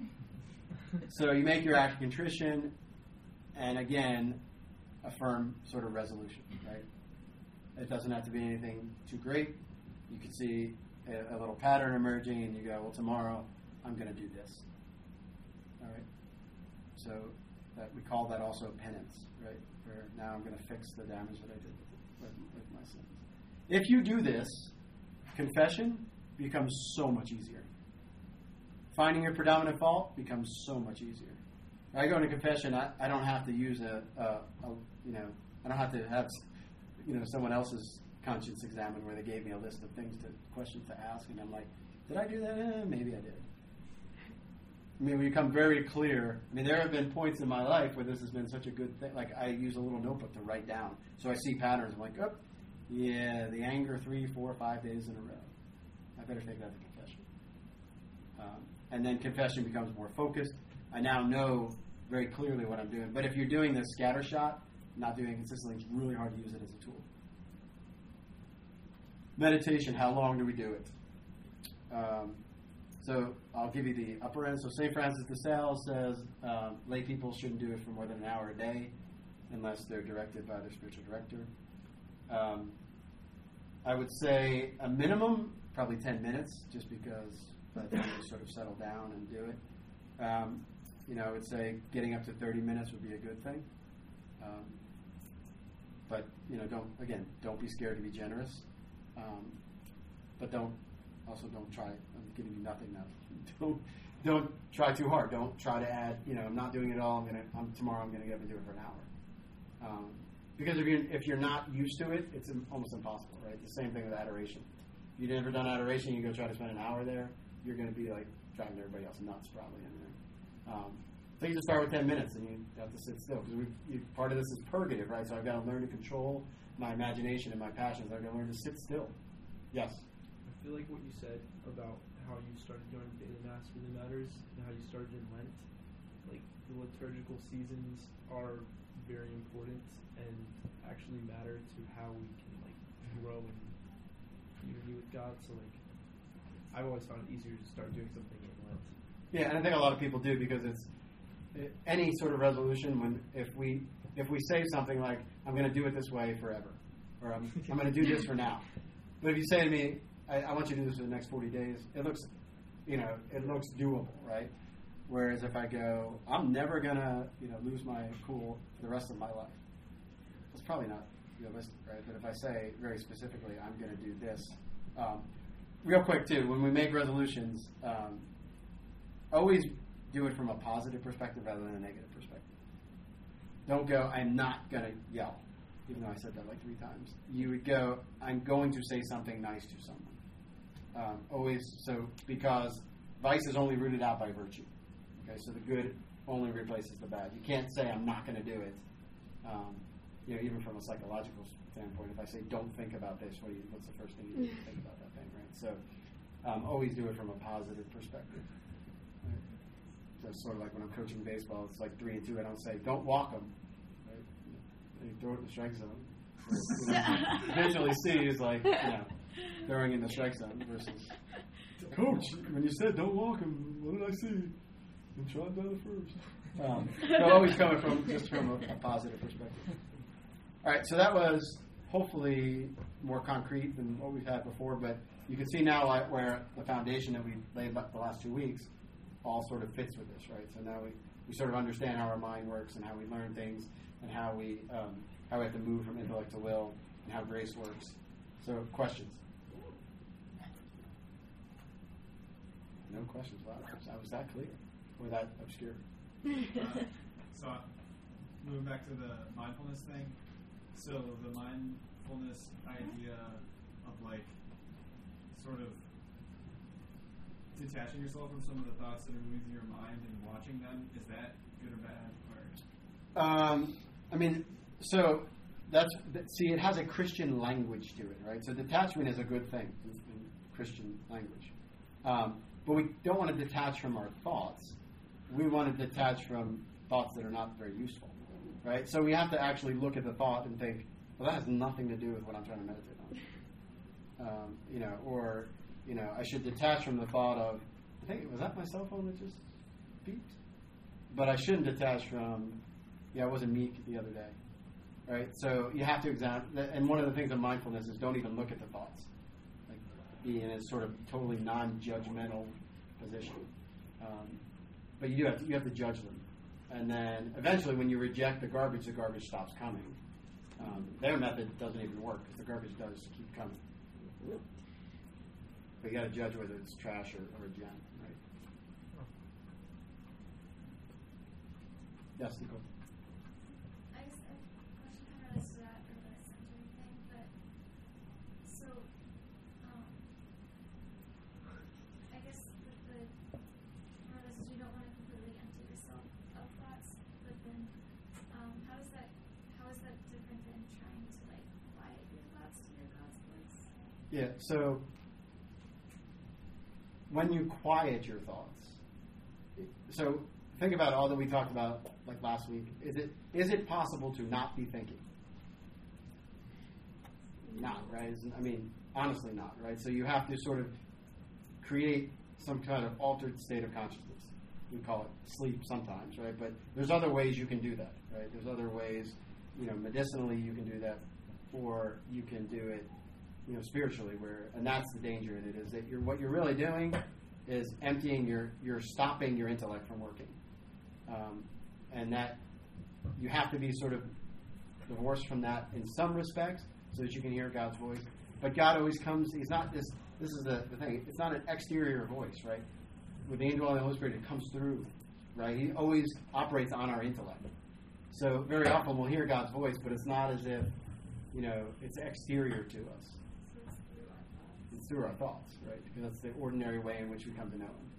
so you make your act of contrition, and again, a firm sort of resolution, right? It doesn't have to be anything too great. You can see a, a little pattern emerging, and you go, well, tomorrow I'm going to do this. All right? So that we call that also penance, right? Where now I'm going to fix the damage that I did with, with, with my sins. If you do this, confession becomes so much easier. Finding your predominant fault becomes so much easier. When I go into confession, I, I don't have to use a, a, a, you know, I don't have to have, you know, someone else's conscience examined where they gave me a list of things to, questions to ask, and I'm like, did I do that? Eh, maybe I did. I mean, we become very clear. I mean, there have been points in my life where this has been such a good thing. Like, I use a little notebook to write down. So I see patterns. I'm like, oh, yeah, the anger three, four, five days in a row. I better take that to confession. Um, and then confession becomes more focused. I now know very clearly what I'm doing. But if you're doing this scattershot, not doing it consistently, it's really hard to use it as a tool. Meditation, how long do we do it? Um, so I'll give you the upper end. So Saint Francis de Sales says um, lay people shouldn't do it for more than an hour a day unless they're directed by their spiritual director. Um, I would say a minimum, probably ten minutes, just because by the time you sort of settle down and do it. Um, you know, I would say getting up to thirty minutes would be a good thing. Um, but, you know, don't, again, don't be scared to be generous. Um, but don't, also don't try, I'm giving you nothing now. Don't, don't try too hard. Don't try to add, you know, I'm not doing it all. I'm going to, I'm, tomorrow I'm going to get up and do it for an hour. Um, because if you're, if you're not used to it, it's almost impossible, right? The same thing with adoration. If you've never done adoration, you go try to spend an hour there, you're going to be like driving everybody else nuts probably in there. Um, so you just start with ten minutes and you have to sit still. Because part of this is purgative, right? So I've got to learn to control my imagination and my passions. I've got to learn to sit still. Yes? I feel like what you said about how you started going to daily mass really matters, and how you started in Lent. Like, the liturgical seasons are very important and actually matter to how we can, like, grow in unity with God. So, like, I've always found it easier to start doing something in Lent. Yeah, and I think a lot of people do, because it's it, any sort of resolution, when if we if we say something like, I'm going to do it this way forever, or I'm, I'm going to do this for now. But if you say to me, I, I want you to do this for the next forty days, it looks, you know, it looks doable, right? Whereas if I go, I'm never going to, you know, lose my cool for the rest of my life, it's probably not realistic, right? But if I say very specifically, I'm going to do this, um, real quick too, when we make resolutions, um, always do it from a positive perspective rather than a negative perspective. Don't go, I'm not going to yell, even though I said that like three times. You would go, I'm going to say something nice to someone. Um, always, so, because vice is only rooted out by virtue. Okay, so the good only replaces the bad. You can't say, I'm not going to do it. Um, you know, even from a psychological standpoint, if I say, don't think about this, what do you, what's the first thing you do to think about that thing, right? So, um, always do it from a positive perspective. Right? So it's sort of like when I'm coaching baseball, it's like three and two. I don't say, don't walk them. Right? And you throw it in the strike zone. So, you know, visually see is like, you know, throwing in the strike zone versus, coach, when you said don't walk him, what did I see? I'm trying by the first. Um, so always coming from just from a, a positive perspective. All right, so that was hopefully more concrete than what we've had before, but you can see now where the foundation that we laid the last two weeks all sort of fits with this, right? So now we, we sort of understand how our mind works and how we learn things and how we um, how we have to move from intellect to will and how grace works. So questions? No questions. Wow, was that clear or that obscure? Uh, so, moving back to the mindfulness thing. So, the mindfulness idea of like sort of detaching yourself from some of the thoughts that are moving through your mind and watching them, is that good or bad? Or? Um, I mean, so that's see, it has a Christian language to it, right? So detachment is a good thing in, in Christian language. Um, But we don't want to detach from our thoughts. We want to detach from thoughts that are not very useful, right? So we have to actually look at the thought and think, well, that has nothing to do with what I'm trying to meditate on. Um, you know, or, you know, I should detach from the thought of, I think, was that my cell phone that just beeped? But I shouldn't detach from, yeah, I wasn't meek the other day, right? So you have to examine, and one of the things of mindfulness is don't even look at the thoughts. Be in a sort of totally non-judgmental position, um, but you do have to, you have to judge them, and then eventually, when you reject the garbage, the garbage stops coming. Um, their method doesn't even work because the garbage does keep coming. But you got to judge whether it's trash or, or a gem, right? Yes, Nicole. I guess a question kind of relates to that or the centering thing, but so um, I guess with the one of those is you don't want to completely empty yourself of thoughts, but then um, how is that how is that different than trying to like quiet your thoughts to hear God's voice? Yeah, so when you quiet your thoughts, so think about all that we talked about like last week. Is it is it possible to not be thinking? Not, right? It's- I mean, honestly not, right? So you have to sort of create some kind of altered state of consciousness. We call it sleep sometimes, right? But there's other ways you can do that, right? There's other ways, you know, medicinally you can do that, or you can do it, you know, spiritually, where, and that's the danger in it, is that you're, what you're really doing is emptying your, you're stopping your intellect from working. Um, and that, you have to be sort of divorced from that in some respects so that you can hear God's voice. But God always comes, he's not this, this is the, the thing, it's not an exterior voice, right? With the indwelling of the Holy Spirit, it comes through, right? He always operates on our intellect. So very often we'll hear God's voice, but it's not as if, you know, it's exterior to us. So it's through our thoughts. It's through our thoughts, right? Because that's the ordinary way in which we come to know Him.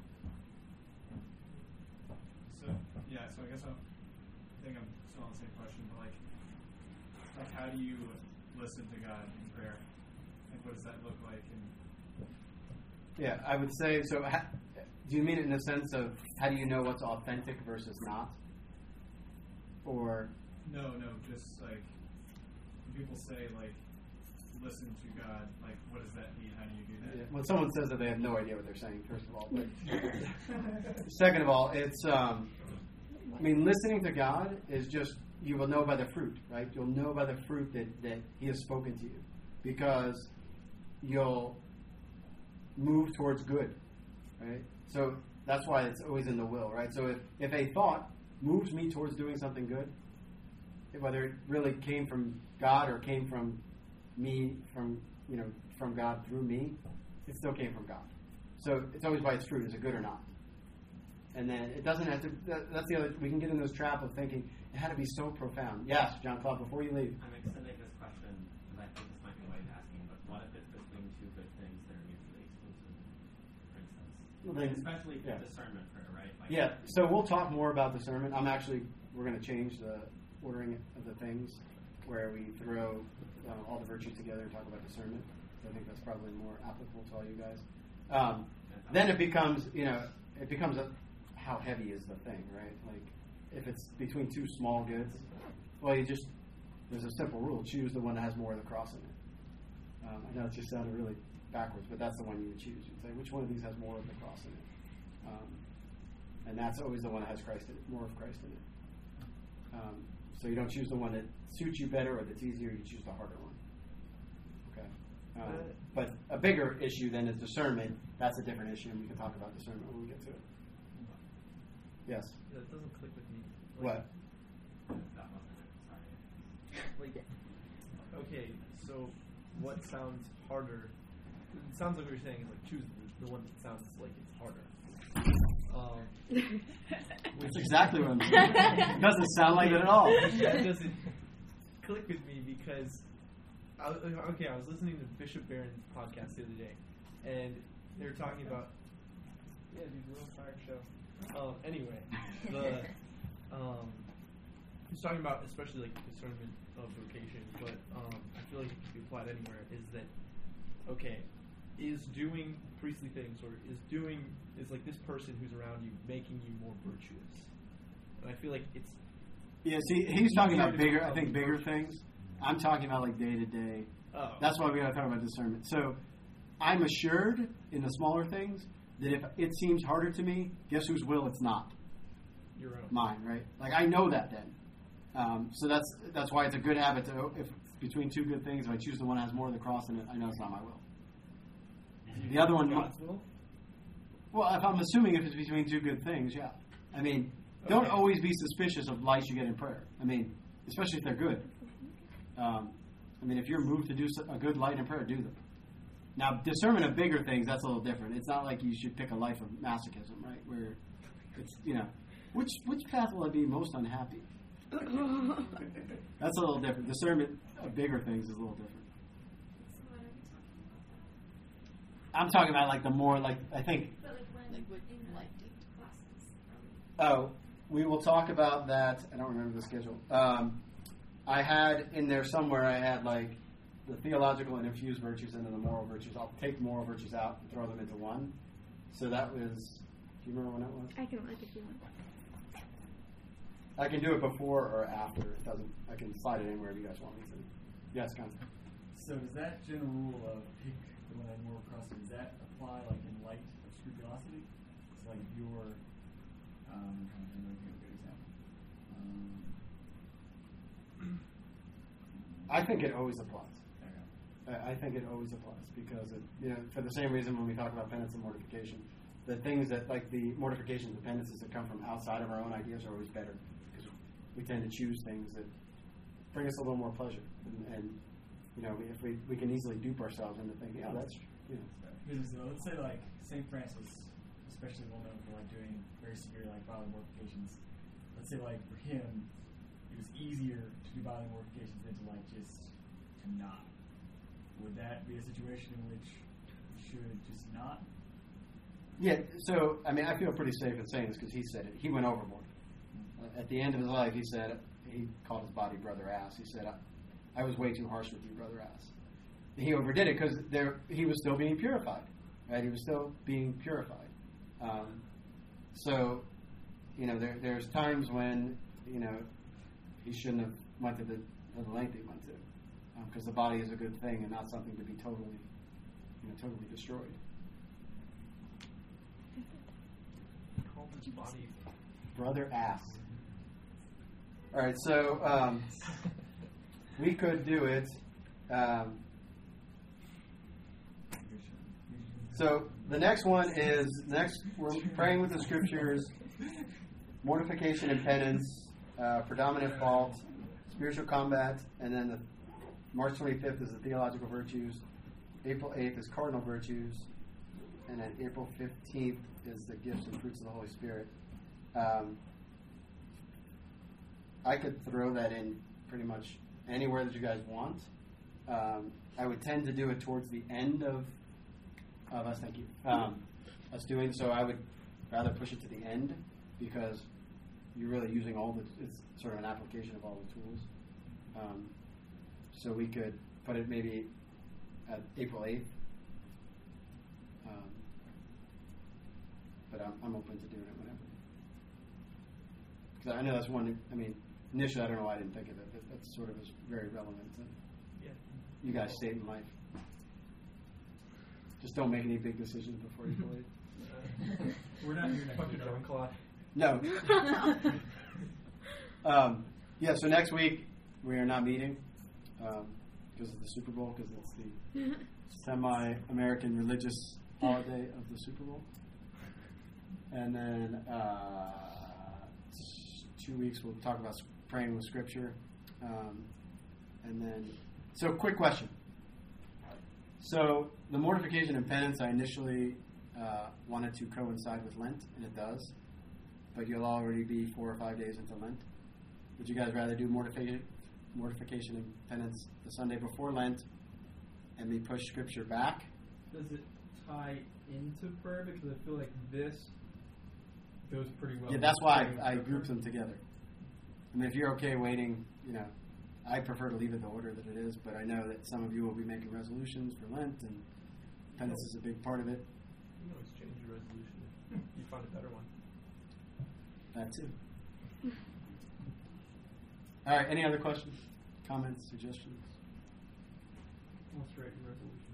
So yeah, so I guess I'm, I think I'm still on the same question, but like, like how do you listen to God in prayer? Like, what does that look like? And Yeah, I would say, so ha, do you mean it in the sense of how do you know what's authentic versus not? Or, no, no, just like when people say like, listen to God, like what does that mean? How do you do that? yeah, when someone says that, they have no idea what they're saying, first of all. But second of all, it's, um, I mean, listening to God is just, you will know by the fruit, right? You'll know by the fruit that, that He has spoken to you. Because you'll move towards good, right? So that's why it's always in the will, right? So if, if a thought moves me towards doing something good, whether it really came from God or came from me, from, you know, from God through me, it still came from God. So it's always by its fruit, is it good or not? And then it doesn't have to, that, that's the other, we can get in this trap of thinking, it had to be so profound. Yes, John Claude, before you leave. I'm extending this question, because I think this might be a way of asking, but what if it's between two good things that are mutually exclusive, for instance? Well, Like, then- especially for yeah. discernment prayer, right? Like, Yeah, so we'll talk more about discernment. I'm actually, we're going to change the ordering of the things where we throw uh, all the virtues together and talk about discernment. I think that's probably more applicable to all you guys. Um, then it becomes, you know, it becomes a, how heavy is the thing, right? Like, if it's between two small goods, well, you just, there's a simple rule. Choose the one that has more of the cross in it. Um, I know it just sounded really backwards, but that's the one you would choose. You'd say, which one of these has more of the cross in it? Um, and that's always the one that has Christ in it, more of Christ in it. Um, so you don't choose the one that suits you better or that's easier, you choose the harder one. Okay. Um, but a bigger issue then is discernment. That's a different issue, and we can talk about discernment when we get to it. Yes. That doesn't click with me. What? That wasn't it, sorry. Like, okay, so what sounds harder? It sounds like what you're saying is like choose the, the one that sounds like it's harder. Um, That's exactly what I'm saying. It doesn't sound like it at all. Yeah, it doesn't click with me because I was, okay, I was listening to Bishop Barron's podcast the other day, and they were talking about yeah, dude, real fire show. Um, anyway, the um, he's talking about especially like discernment of vocation, but um, I feel like it can be applied anywhere. Is that okay? Is doing priestly things or is doing is like this person who's around you making you more virtuous? And I feel like it's Yeah, see, he's talking about bigger, I think, bigger things. I'm talking about like day to day. oh, That's why we got to talk about discernment. So I'm assured in the smaller things that if it seems harder to me, guess whose will it's not? your own. Mine, right? Like I know that then. Um, so that's that's why it's a good habit to, if it's between two good things, if I choose the one that has more of the cross in it, I know it's not my will. The other one, God's will? well, if I'm assuming if it's between two good things, yeah. I mean, don't Okay. always be suspicious of lights you get in prayer. I mean, especially if they're good. Um, I mean, if you're moved to do a good light in prayer, do them. Now, discernment of bigger things, that's a little different. It's not like you should pick a life of masochism, right? Where it's, you know, Which which path will I be most unhappy? That's a little different. Discernment of bigger things is a little different. So what are we talking about? I'm talking about like the more like I think. But like when Like what in the life classes, are we? Oh, we will talk about that. I don't remember the schedule. Um, I had in there somewhere. I had like the theological and infused virtues and then the moral virtues. I'll take moral virtues out and throw them into one. So that was. Do you remember when that was? I can look if you want. I can do it before or after. It doesn't. I can slide it anywhere you guys want me to. Yes, Constance. So does that general rule of pick the one that more across, does that apply like in light of scrupulosity? So like if you're, um, I'm trying to think of a good example. Um, I think it always applies. there you go. I I think it always applies because it, you know, for the same reason when we talk about penance and mortification, the things that like the mortifications and penances that come from outside of our own ideas are always better because we tend to choose things that bring us a little more pleasure, and, and you know, if we we can easily dupe ourselves into thinking, oh, that's you know, Because uh, let's say like Saint Francis, especially well known for like doing very severe like bodily mortifications. Let's say like for him, it was easier to do bodily mortifications than to like just to not. Would that be a situation in which you should just not? yeah. So I mean, I feel pretty safe in saying this because he said it. He went overboard. At the end of his life, he said he called his body brother ass. He said, "I, I was way too harsh with you, brother ass." He overdid it because there he was still being purified, right? He was still being purified. Um, so, you know, there, there's times when you know he shouldn't have went to the, to the length he went to, because um, the body is a good thing and not something to be totally, you know, totally destroyed. Call his body. Brother ass. All right, so um, we could do it. Um, so the next one is next. We're praying with the scriptures, mortification and penance, uh, predominant fault, spiritual combat, and then the March twenty-fifth is the theological virtues. April eighth is cardinal virtues, and then April fifteenth is the gifts and fruits of the Holy Spirit. Um, I could throw that in pretty much anywhere that you guys want. Um, I would tend to do it towards the end of of us. Thank you. Um, us doing so. I would rather push it to the end because you're really using all the. It's sort of an application of all the tools. Um, so we could put it maybe at April eighth. Um, but I'm, I'm open to doing it whenever. Because I know that's one. That, I mean, initially, I don't know why I didn't think of it, but that sort of is very relevant to Yeah. you guys' state in life. Just don't make any big decisions before you go in. We're not here next Fuck week. your John Claude. No. um, yeah. So next week we are not meeting um, because of the Super Bowl, because it's the semi-American religious holiday of the Super Bowl, and then. Uh, Two weeks we'll talk about praying with Scripture, um, and then so quick question. So the mortification and penance I initially uh, wanted to coincide with Lent, and it does, but you'll already be four or five days into Lent. Would you guys rather do mortification, mortification and penance the Sunday before Lent, and me push Scripture back? Does it tie into prayer? Because I feel like this goes pretty well. Yeah, that's why I, I grouped them together. I mean, if you're okay waiting, you know, I prefer to leave it the order that it is, but I know that some of you will be making resolutions for Lent, and penance is a big part of it. You can always change your resolution if you find a better one. That too. All right, any other questions, comments, suggestions? Let's write your resolution.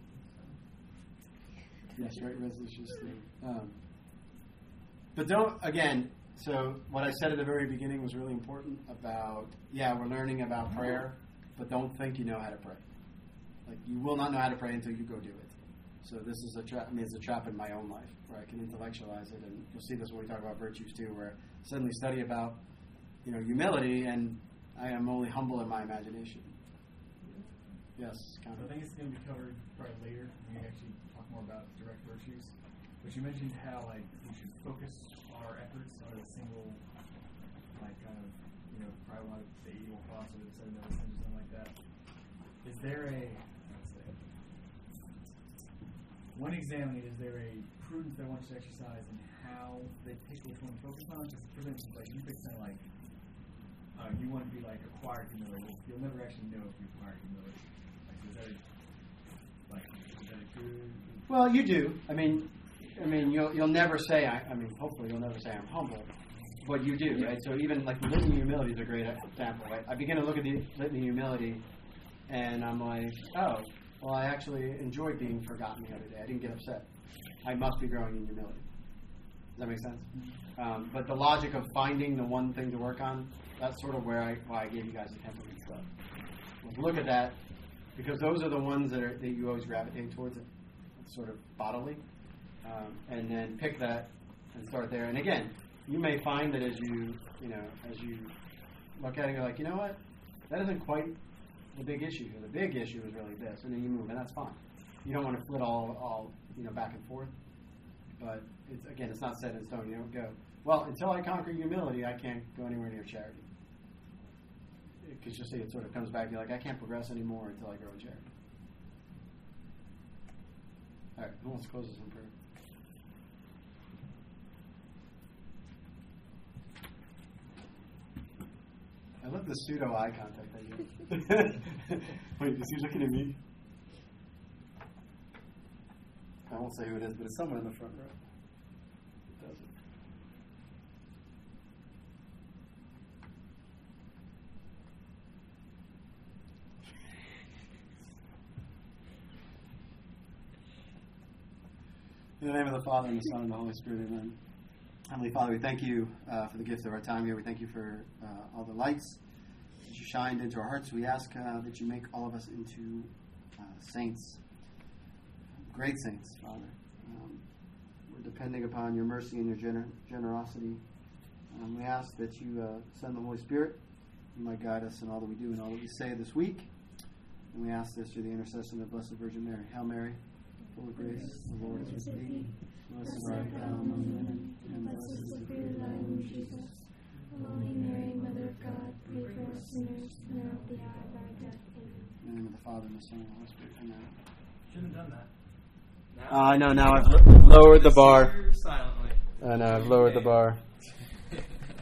Yes, write resolutions. Um, but don't, again, so what I said at the very beginning was really important about, yeah, we're learning about prayer, but don't think you know how to pray. Like, you will not know how to pray until you go do it. So this is a trap, I mean, it's a trap in my own life, where I can intellectualize it, and you'll see this when we talk about virtues too, where I suddenly study about, you know, humility, and I am only humble in my imagination. Yes, I Conrad? think it's going to be covered probably later when we actually talk more about direct virtues. But you mentioned how like we should focus our efforts are a single, like kind of, you know, probably want to say evil thoughts or said another sin or something like that. Is there a, let's say, when examining, is there a prudence that one should exercise in how they pick which one to focus on? Because, for instance, like you pick something like, uh, you want to be like acquired humility. You'll never actually know if you acquired humility. Like, is that a, like, is that a good? Well, you do. I mean, I mean, you'll you'll never say. I, I mean, hopefully, you'll never say I'm humble, but you do, right? So even like the litany of humility is a great example, right? I begin to look at the litany of humility, and I'm like, oh, well, I actually enjoyed being forgotten the other day. I didn't get upset. I must be growing in humility. Does that make sense? Um, but the logic of finding the one thing to work on, that's sort of where I why I gave you guys the temperament stuff. Let's look at that, because those are the ones that are that you always gravitate towards it. It's sort of bodily. Um, and then pick that and start there. And again, you may find that as you, you know, as you look at it, you're like, you know what? That isn't quite the big issue here. The big issue is really this. And then you move, and that's fine. You don't want to flit all, all you know, back and forth. But, it's again, it's not set in stone. You don't go, well, until I conquer humility, I can't go anywhere near charity. Because you see, it sort of comes back, you're like, I can't progress anymore until I grow in charity. All right, who wants to close this in prayer? I love the pseudo eye contact I give. Wait, is he looking at me? I won't say who it is, but it's someone in the front row. It does it. In the name of the Father, and the Son, and the Holy Spirit, amen. Heavenly Father, we thank you uh, for the gift of our time here. We thank you for uh, all the lights that you shined into our hearts. We ask uh, that you make all of us into uh, saints, great saints, Father. Um, we're depending upon your mercy and your gener- generosity. Um, we ask that you uh, send the Holy Spirit. You might guide us in all that we do and all that we say this week. And we ask this through the intercession of the Blessed Virgin Mary. Hail Mary, full of grace, the Lord is with thee. Blessed art thou among women, and blessed is the fruit of thy womb, Jesus. Holy Mary, Mother of God, pray for us sinners, now at the hour of our death. Amen. In the name of the Father, and the Son, and the Holy Spirit. Amen. Shouldn't have done that. I uh, know, now I've lowered the bar. Silently. I know, I've lowered the bar.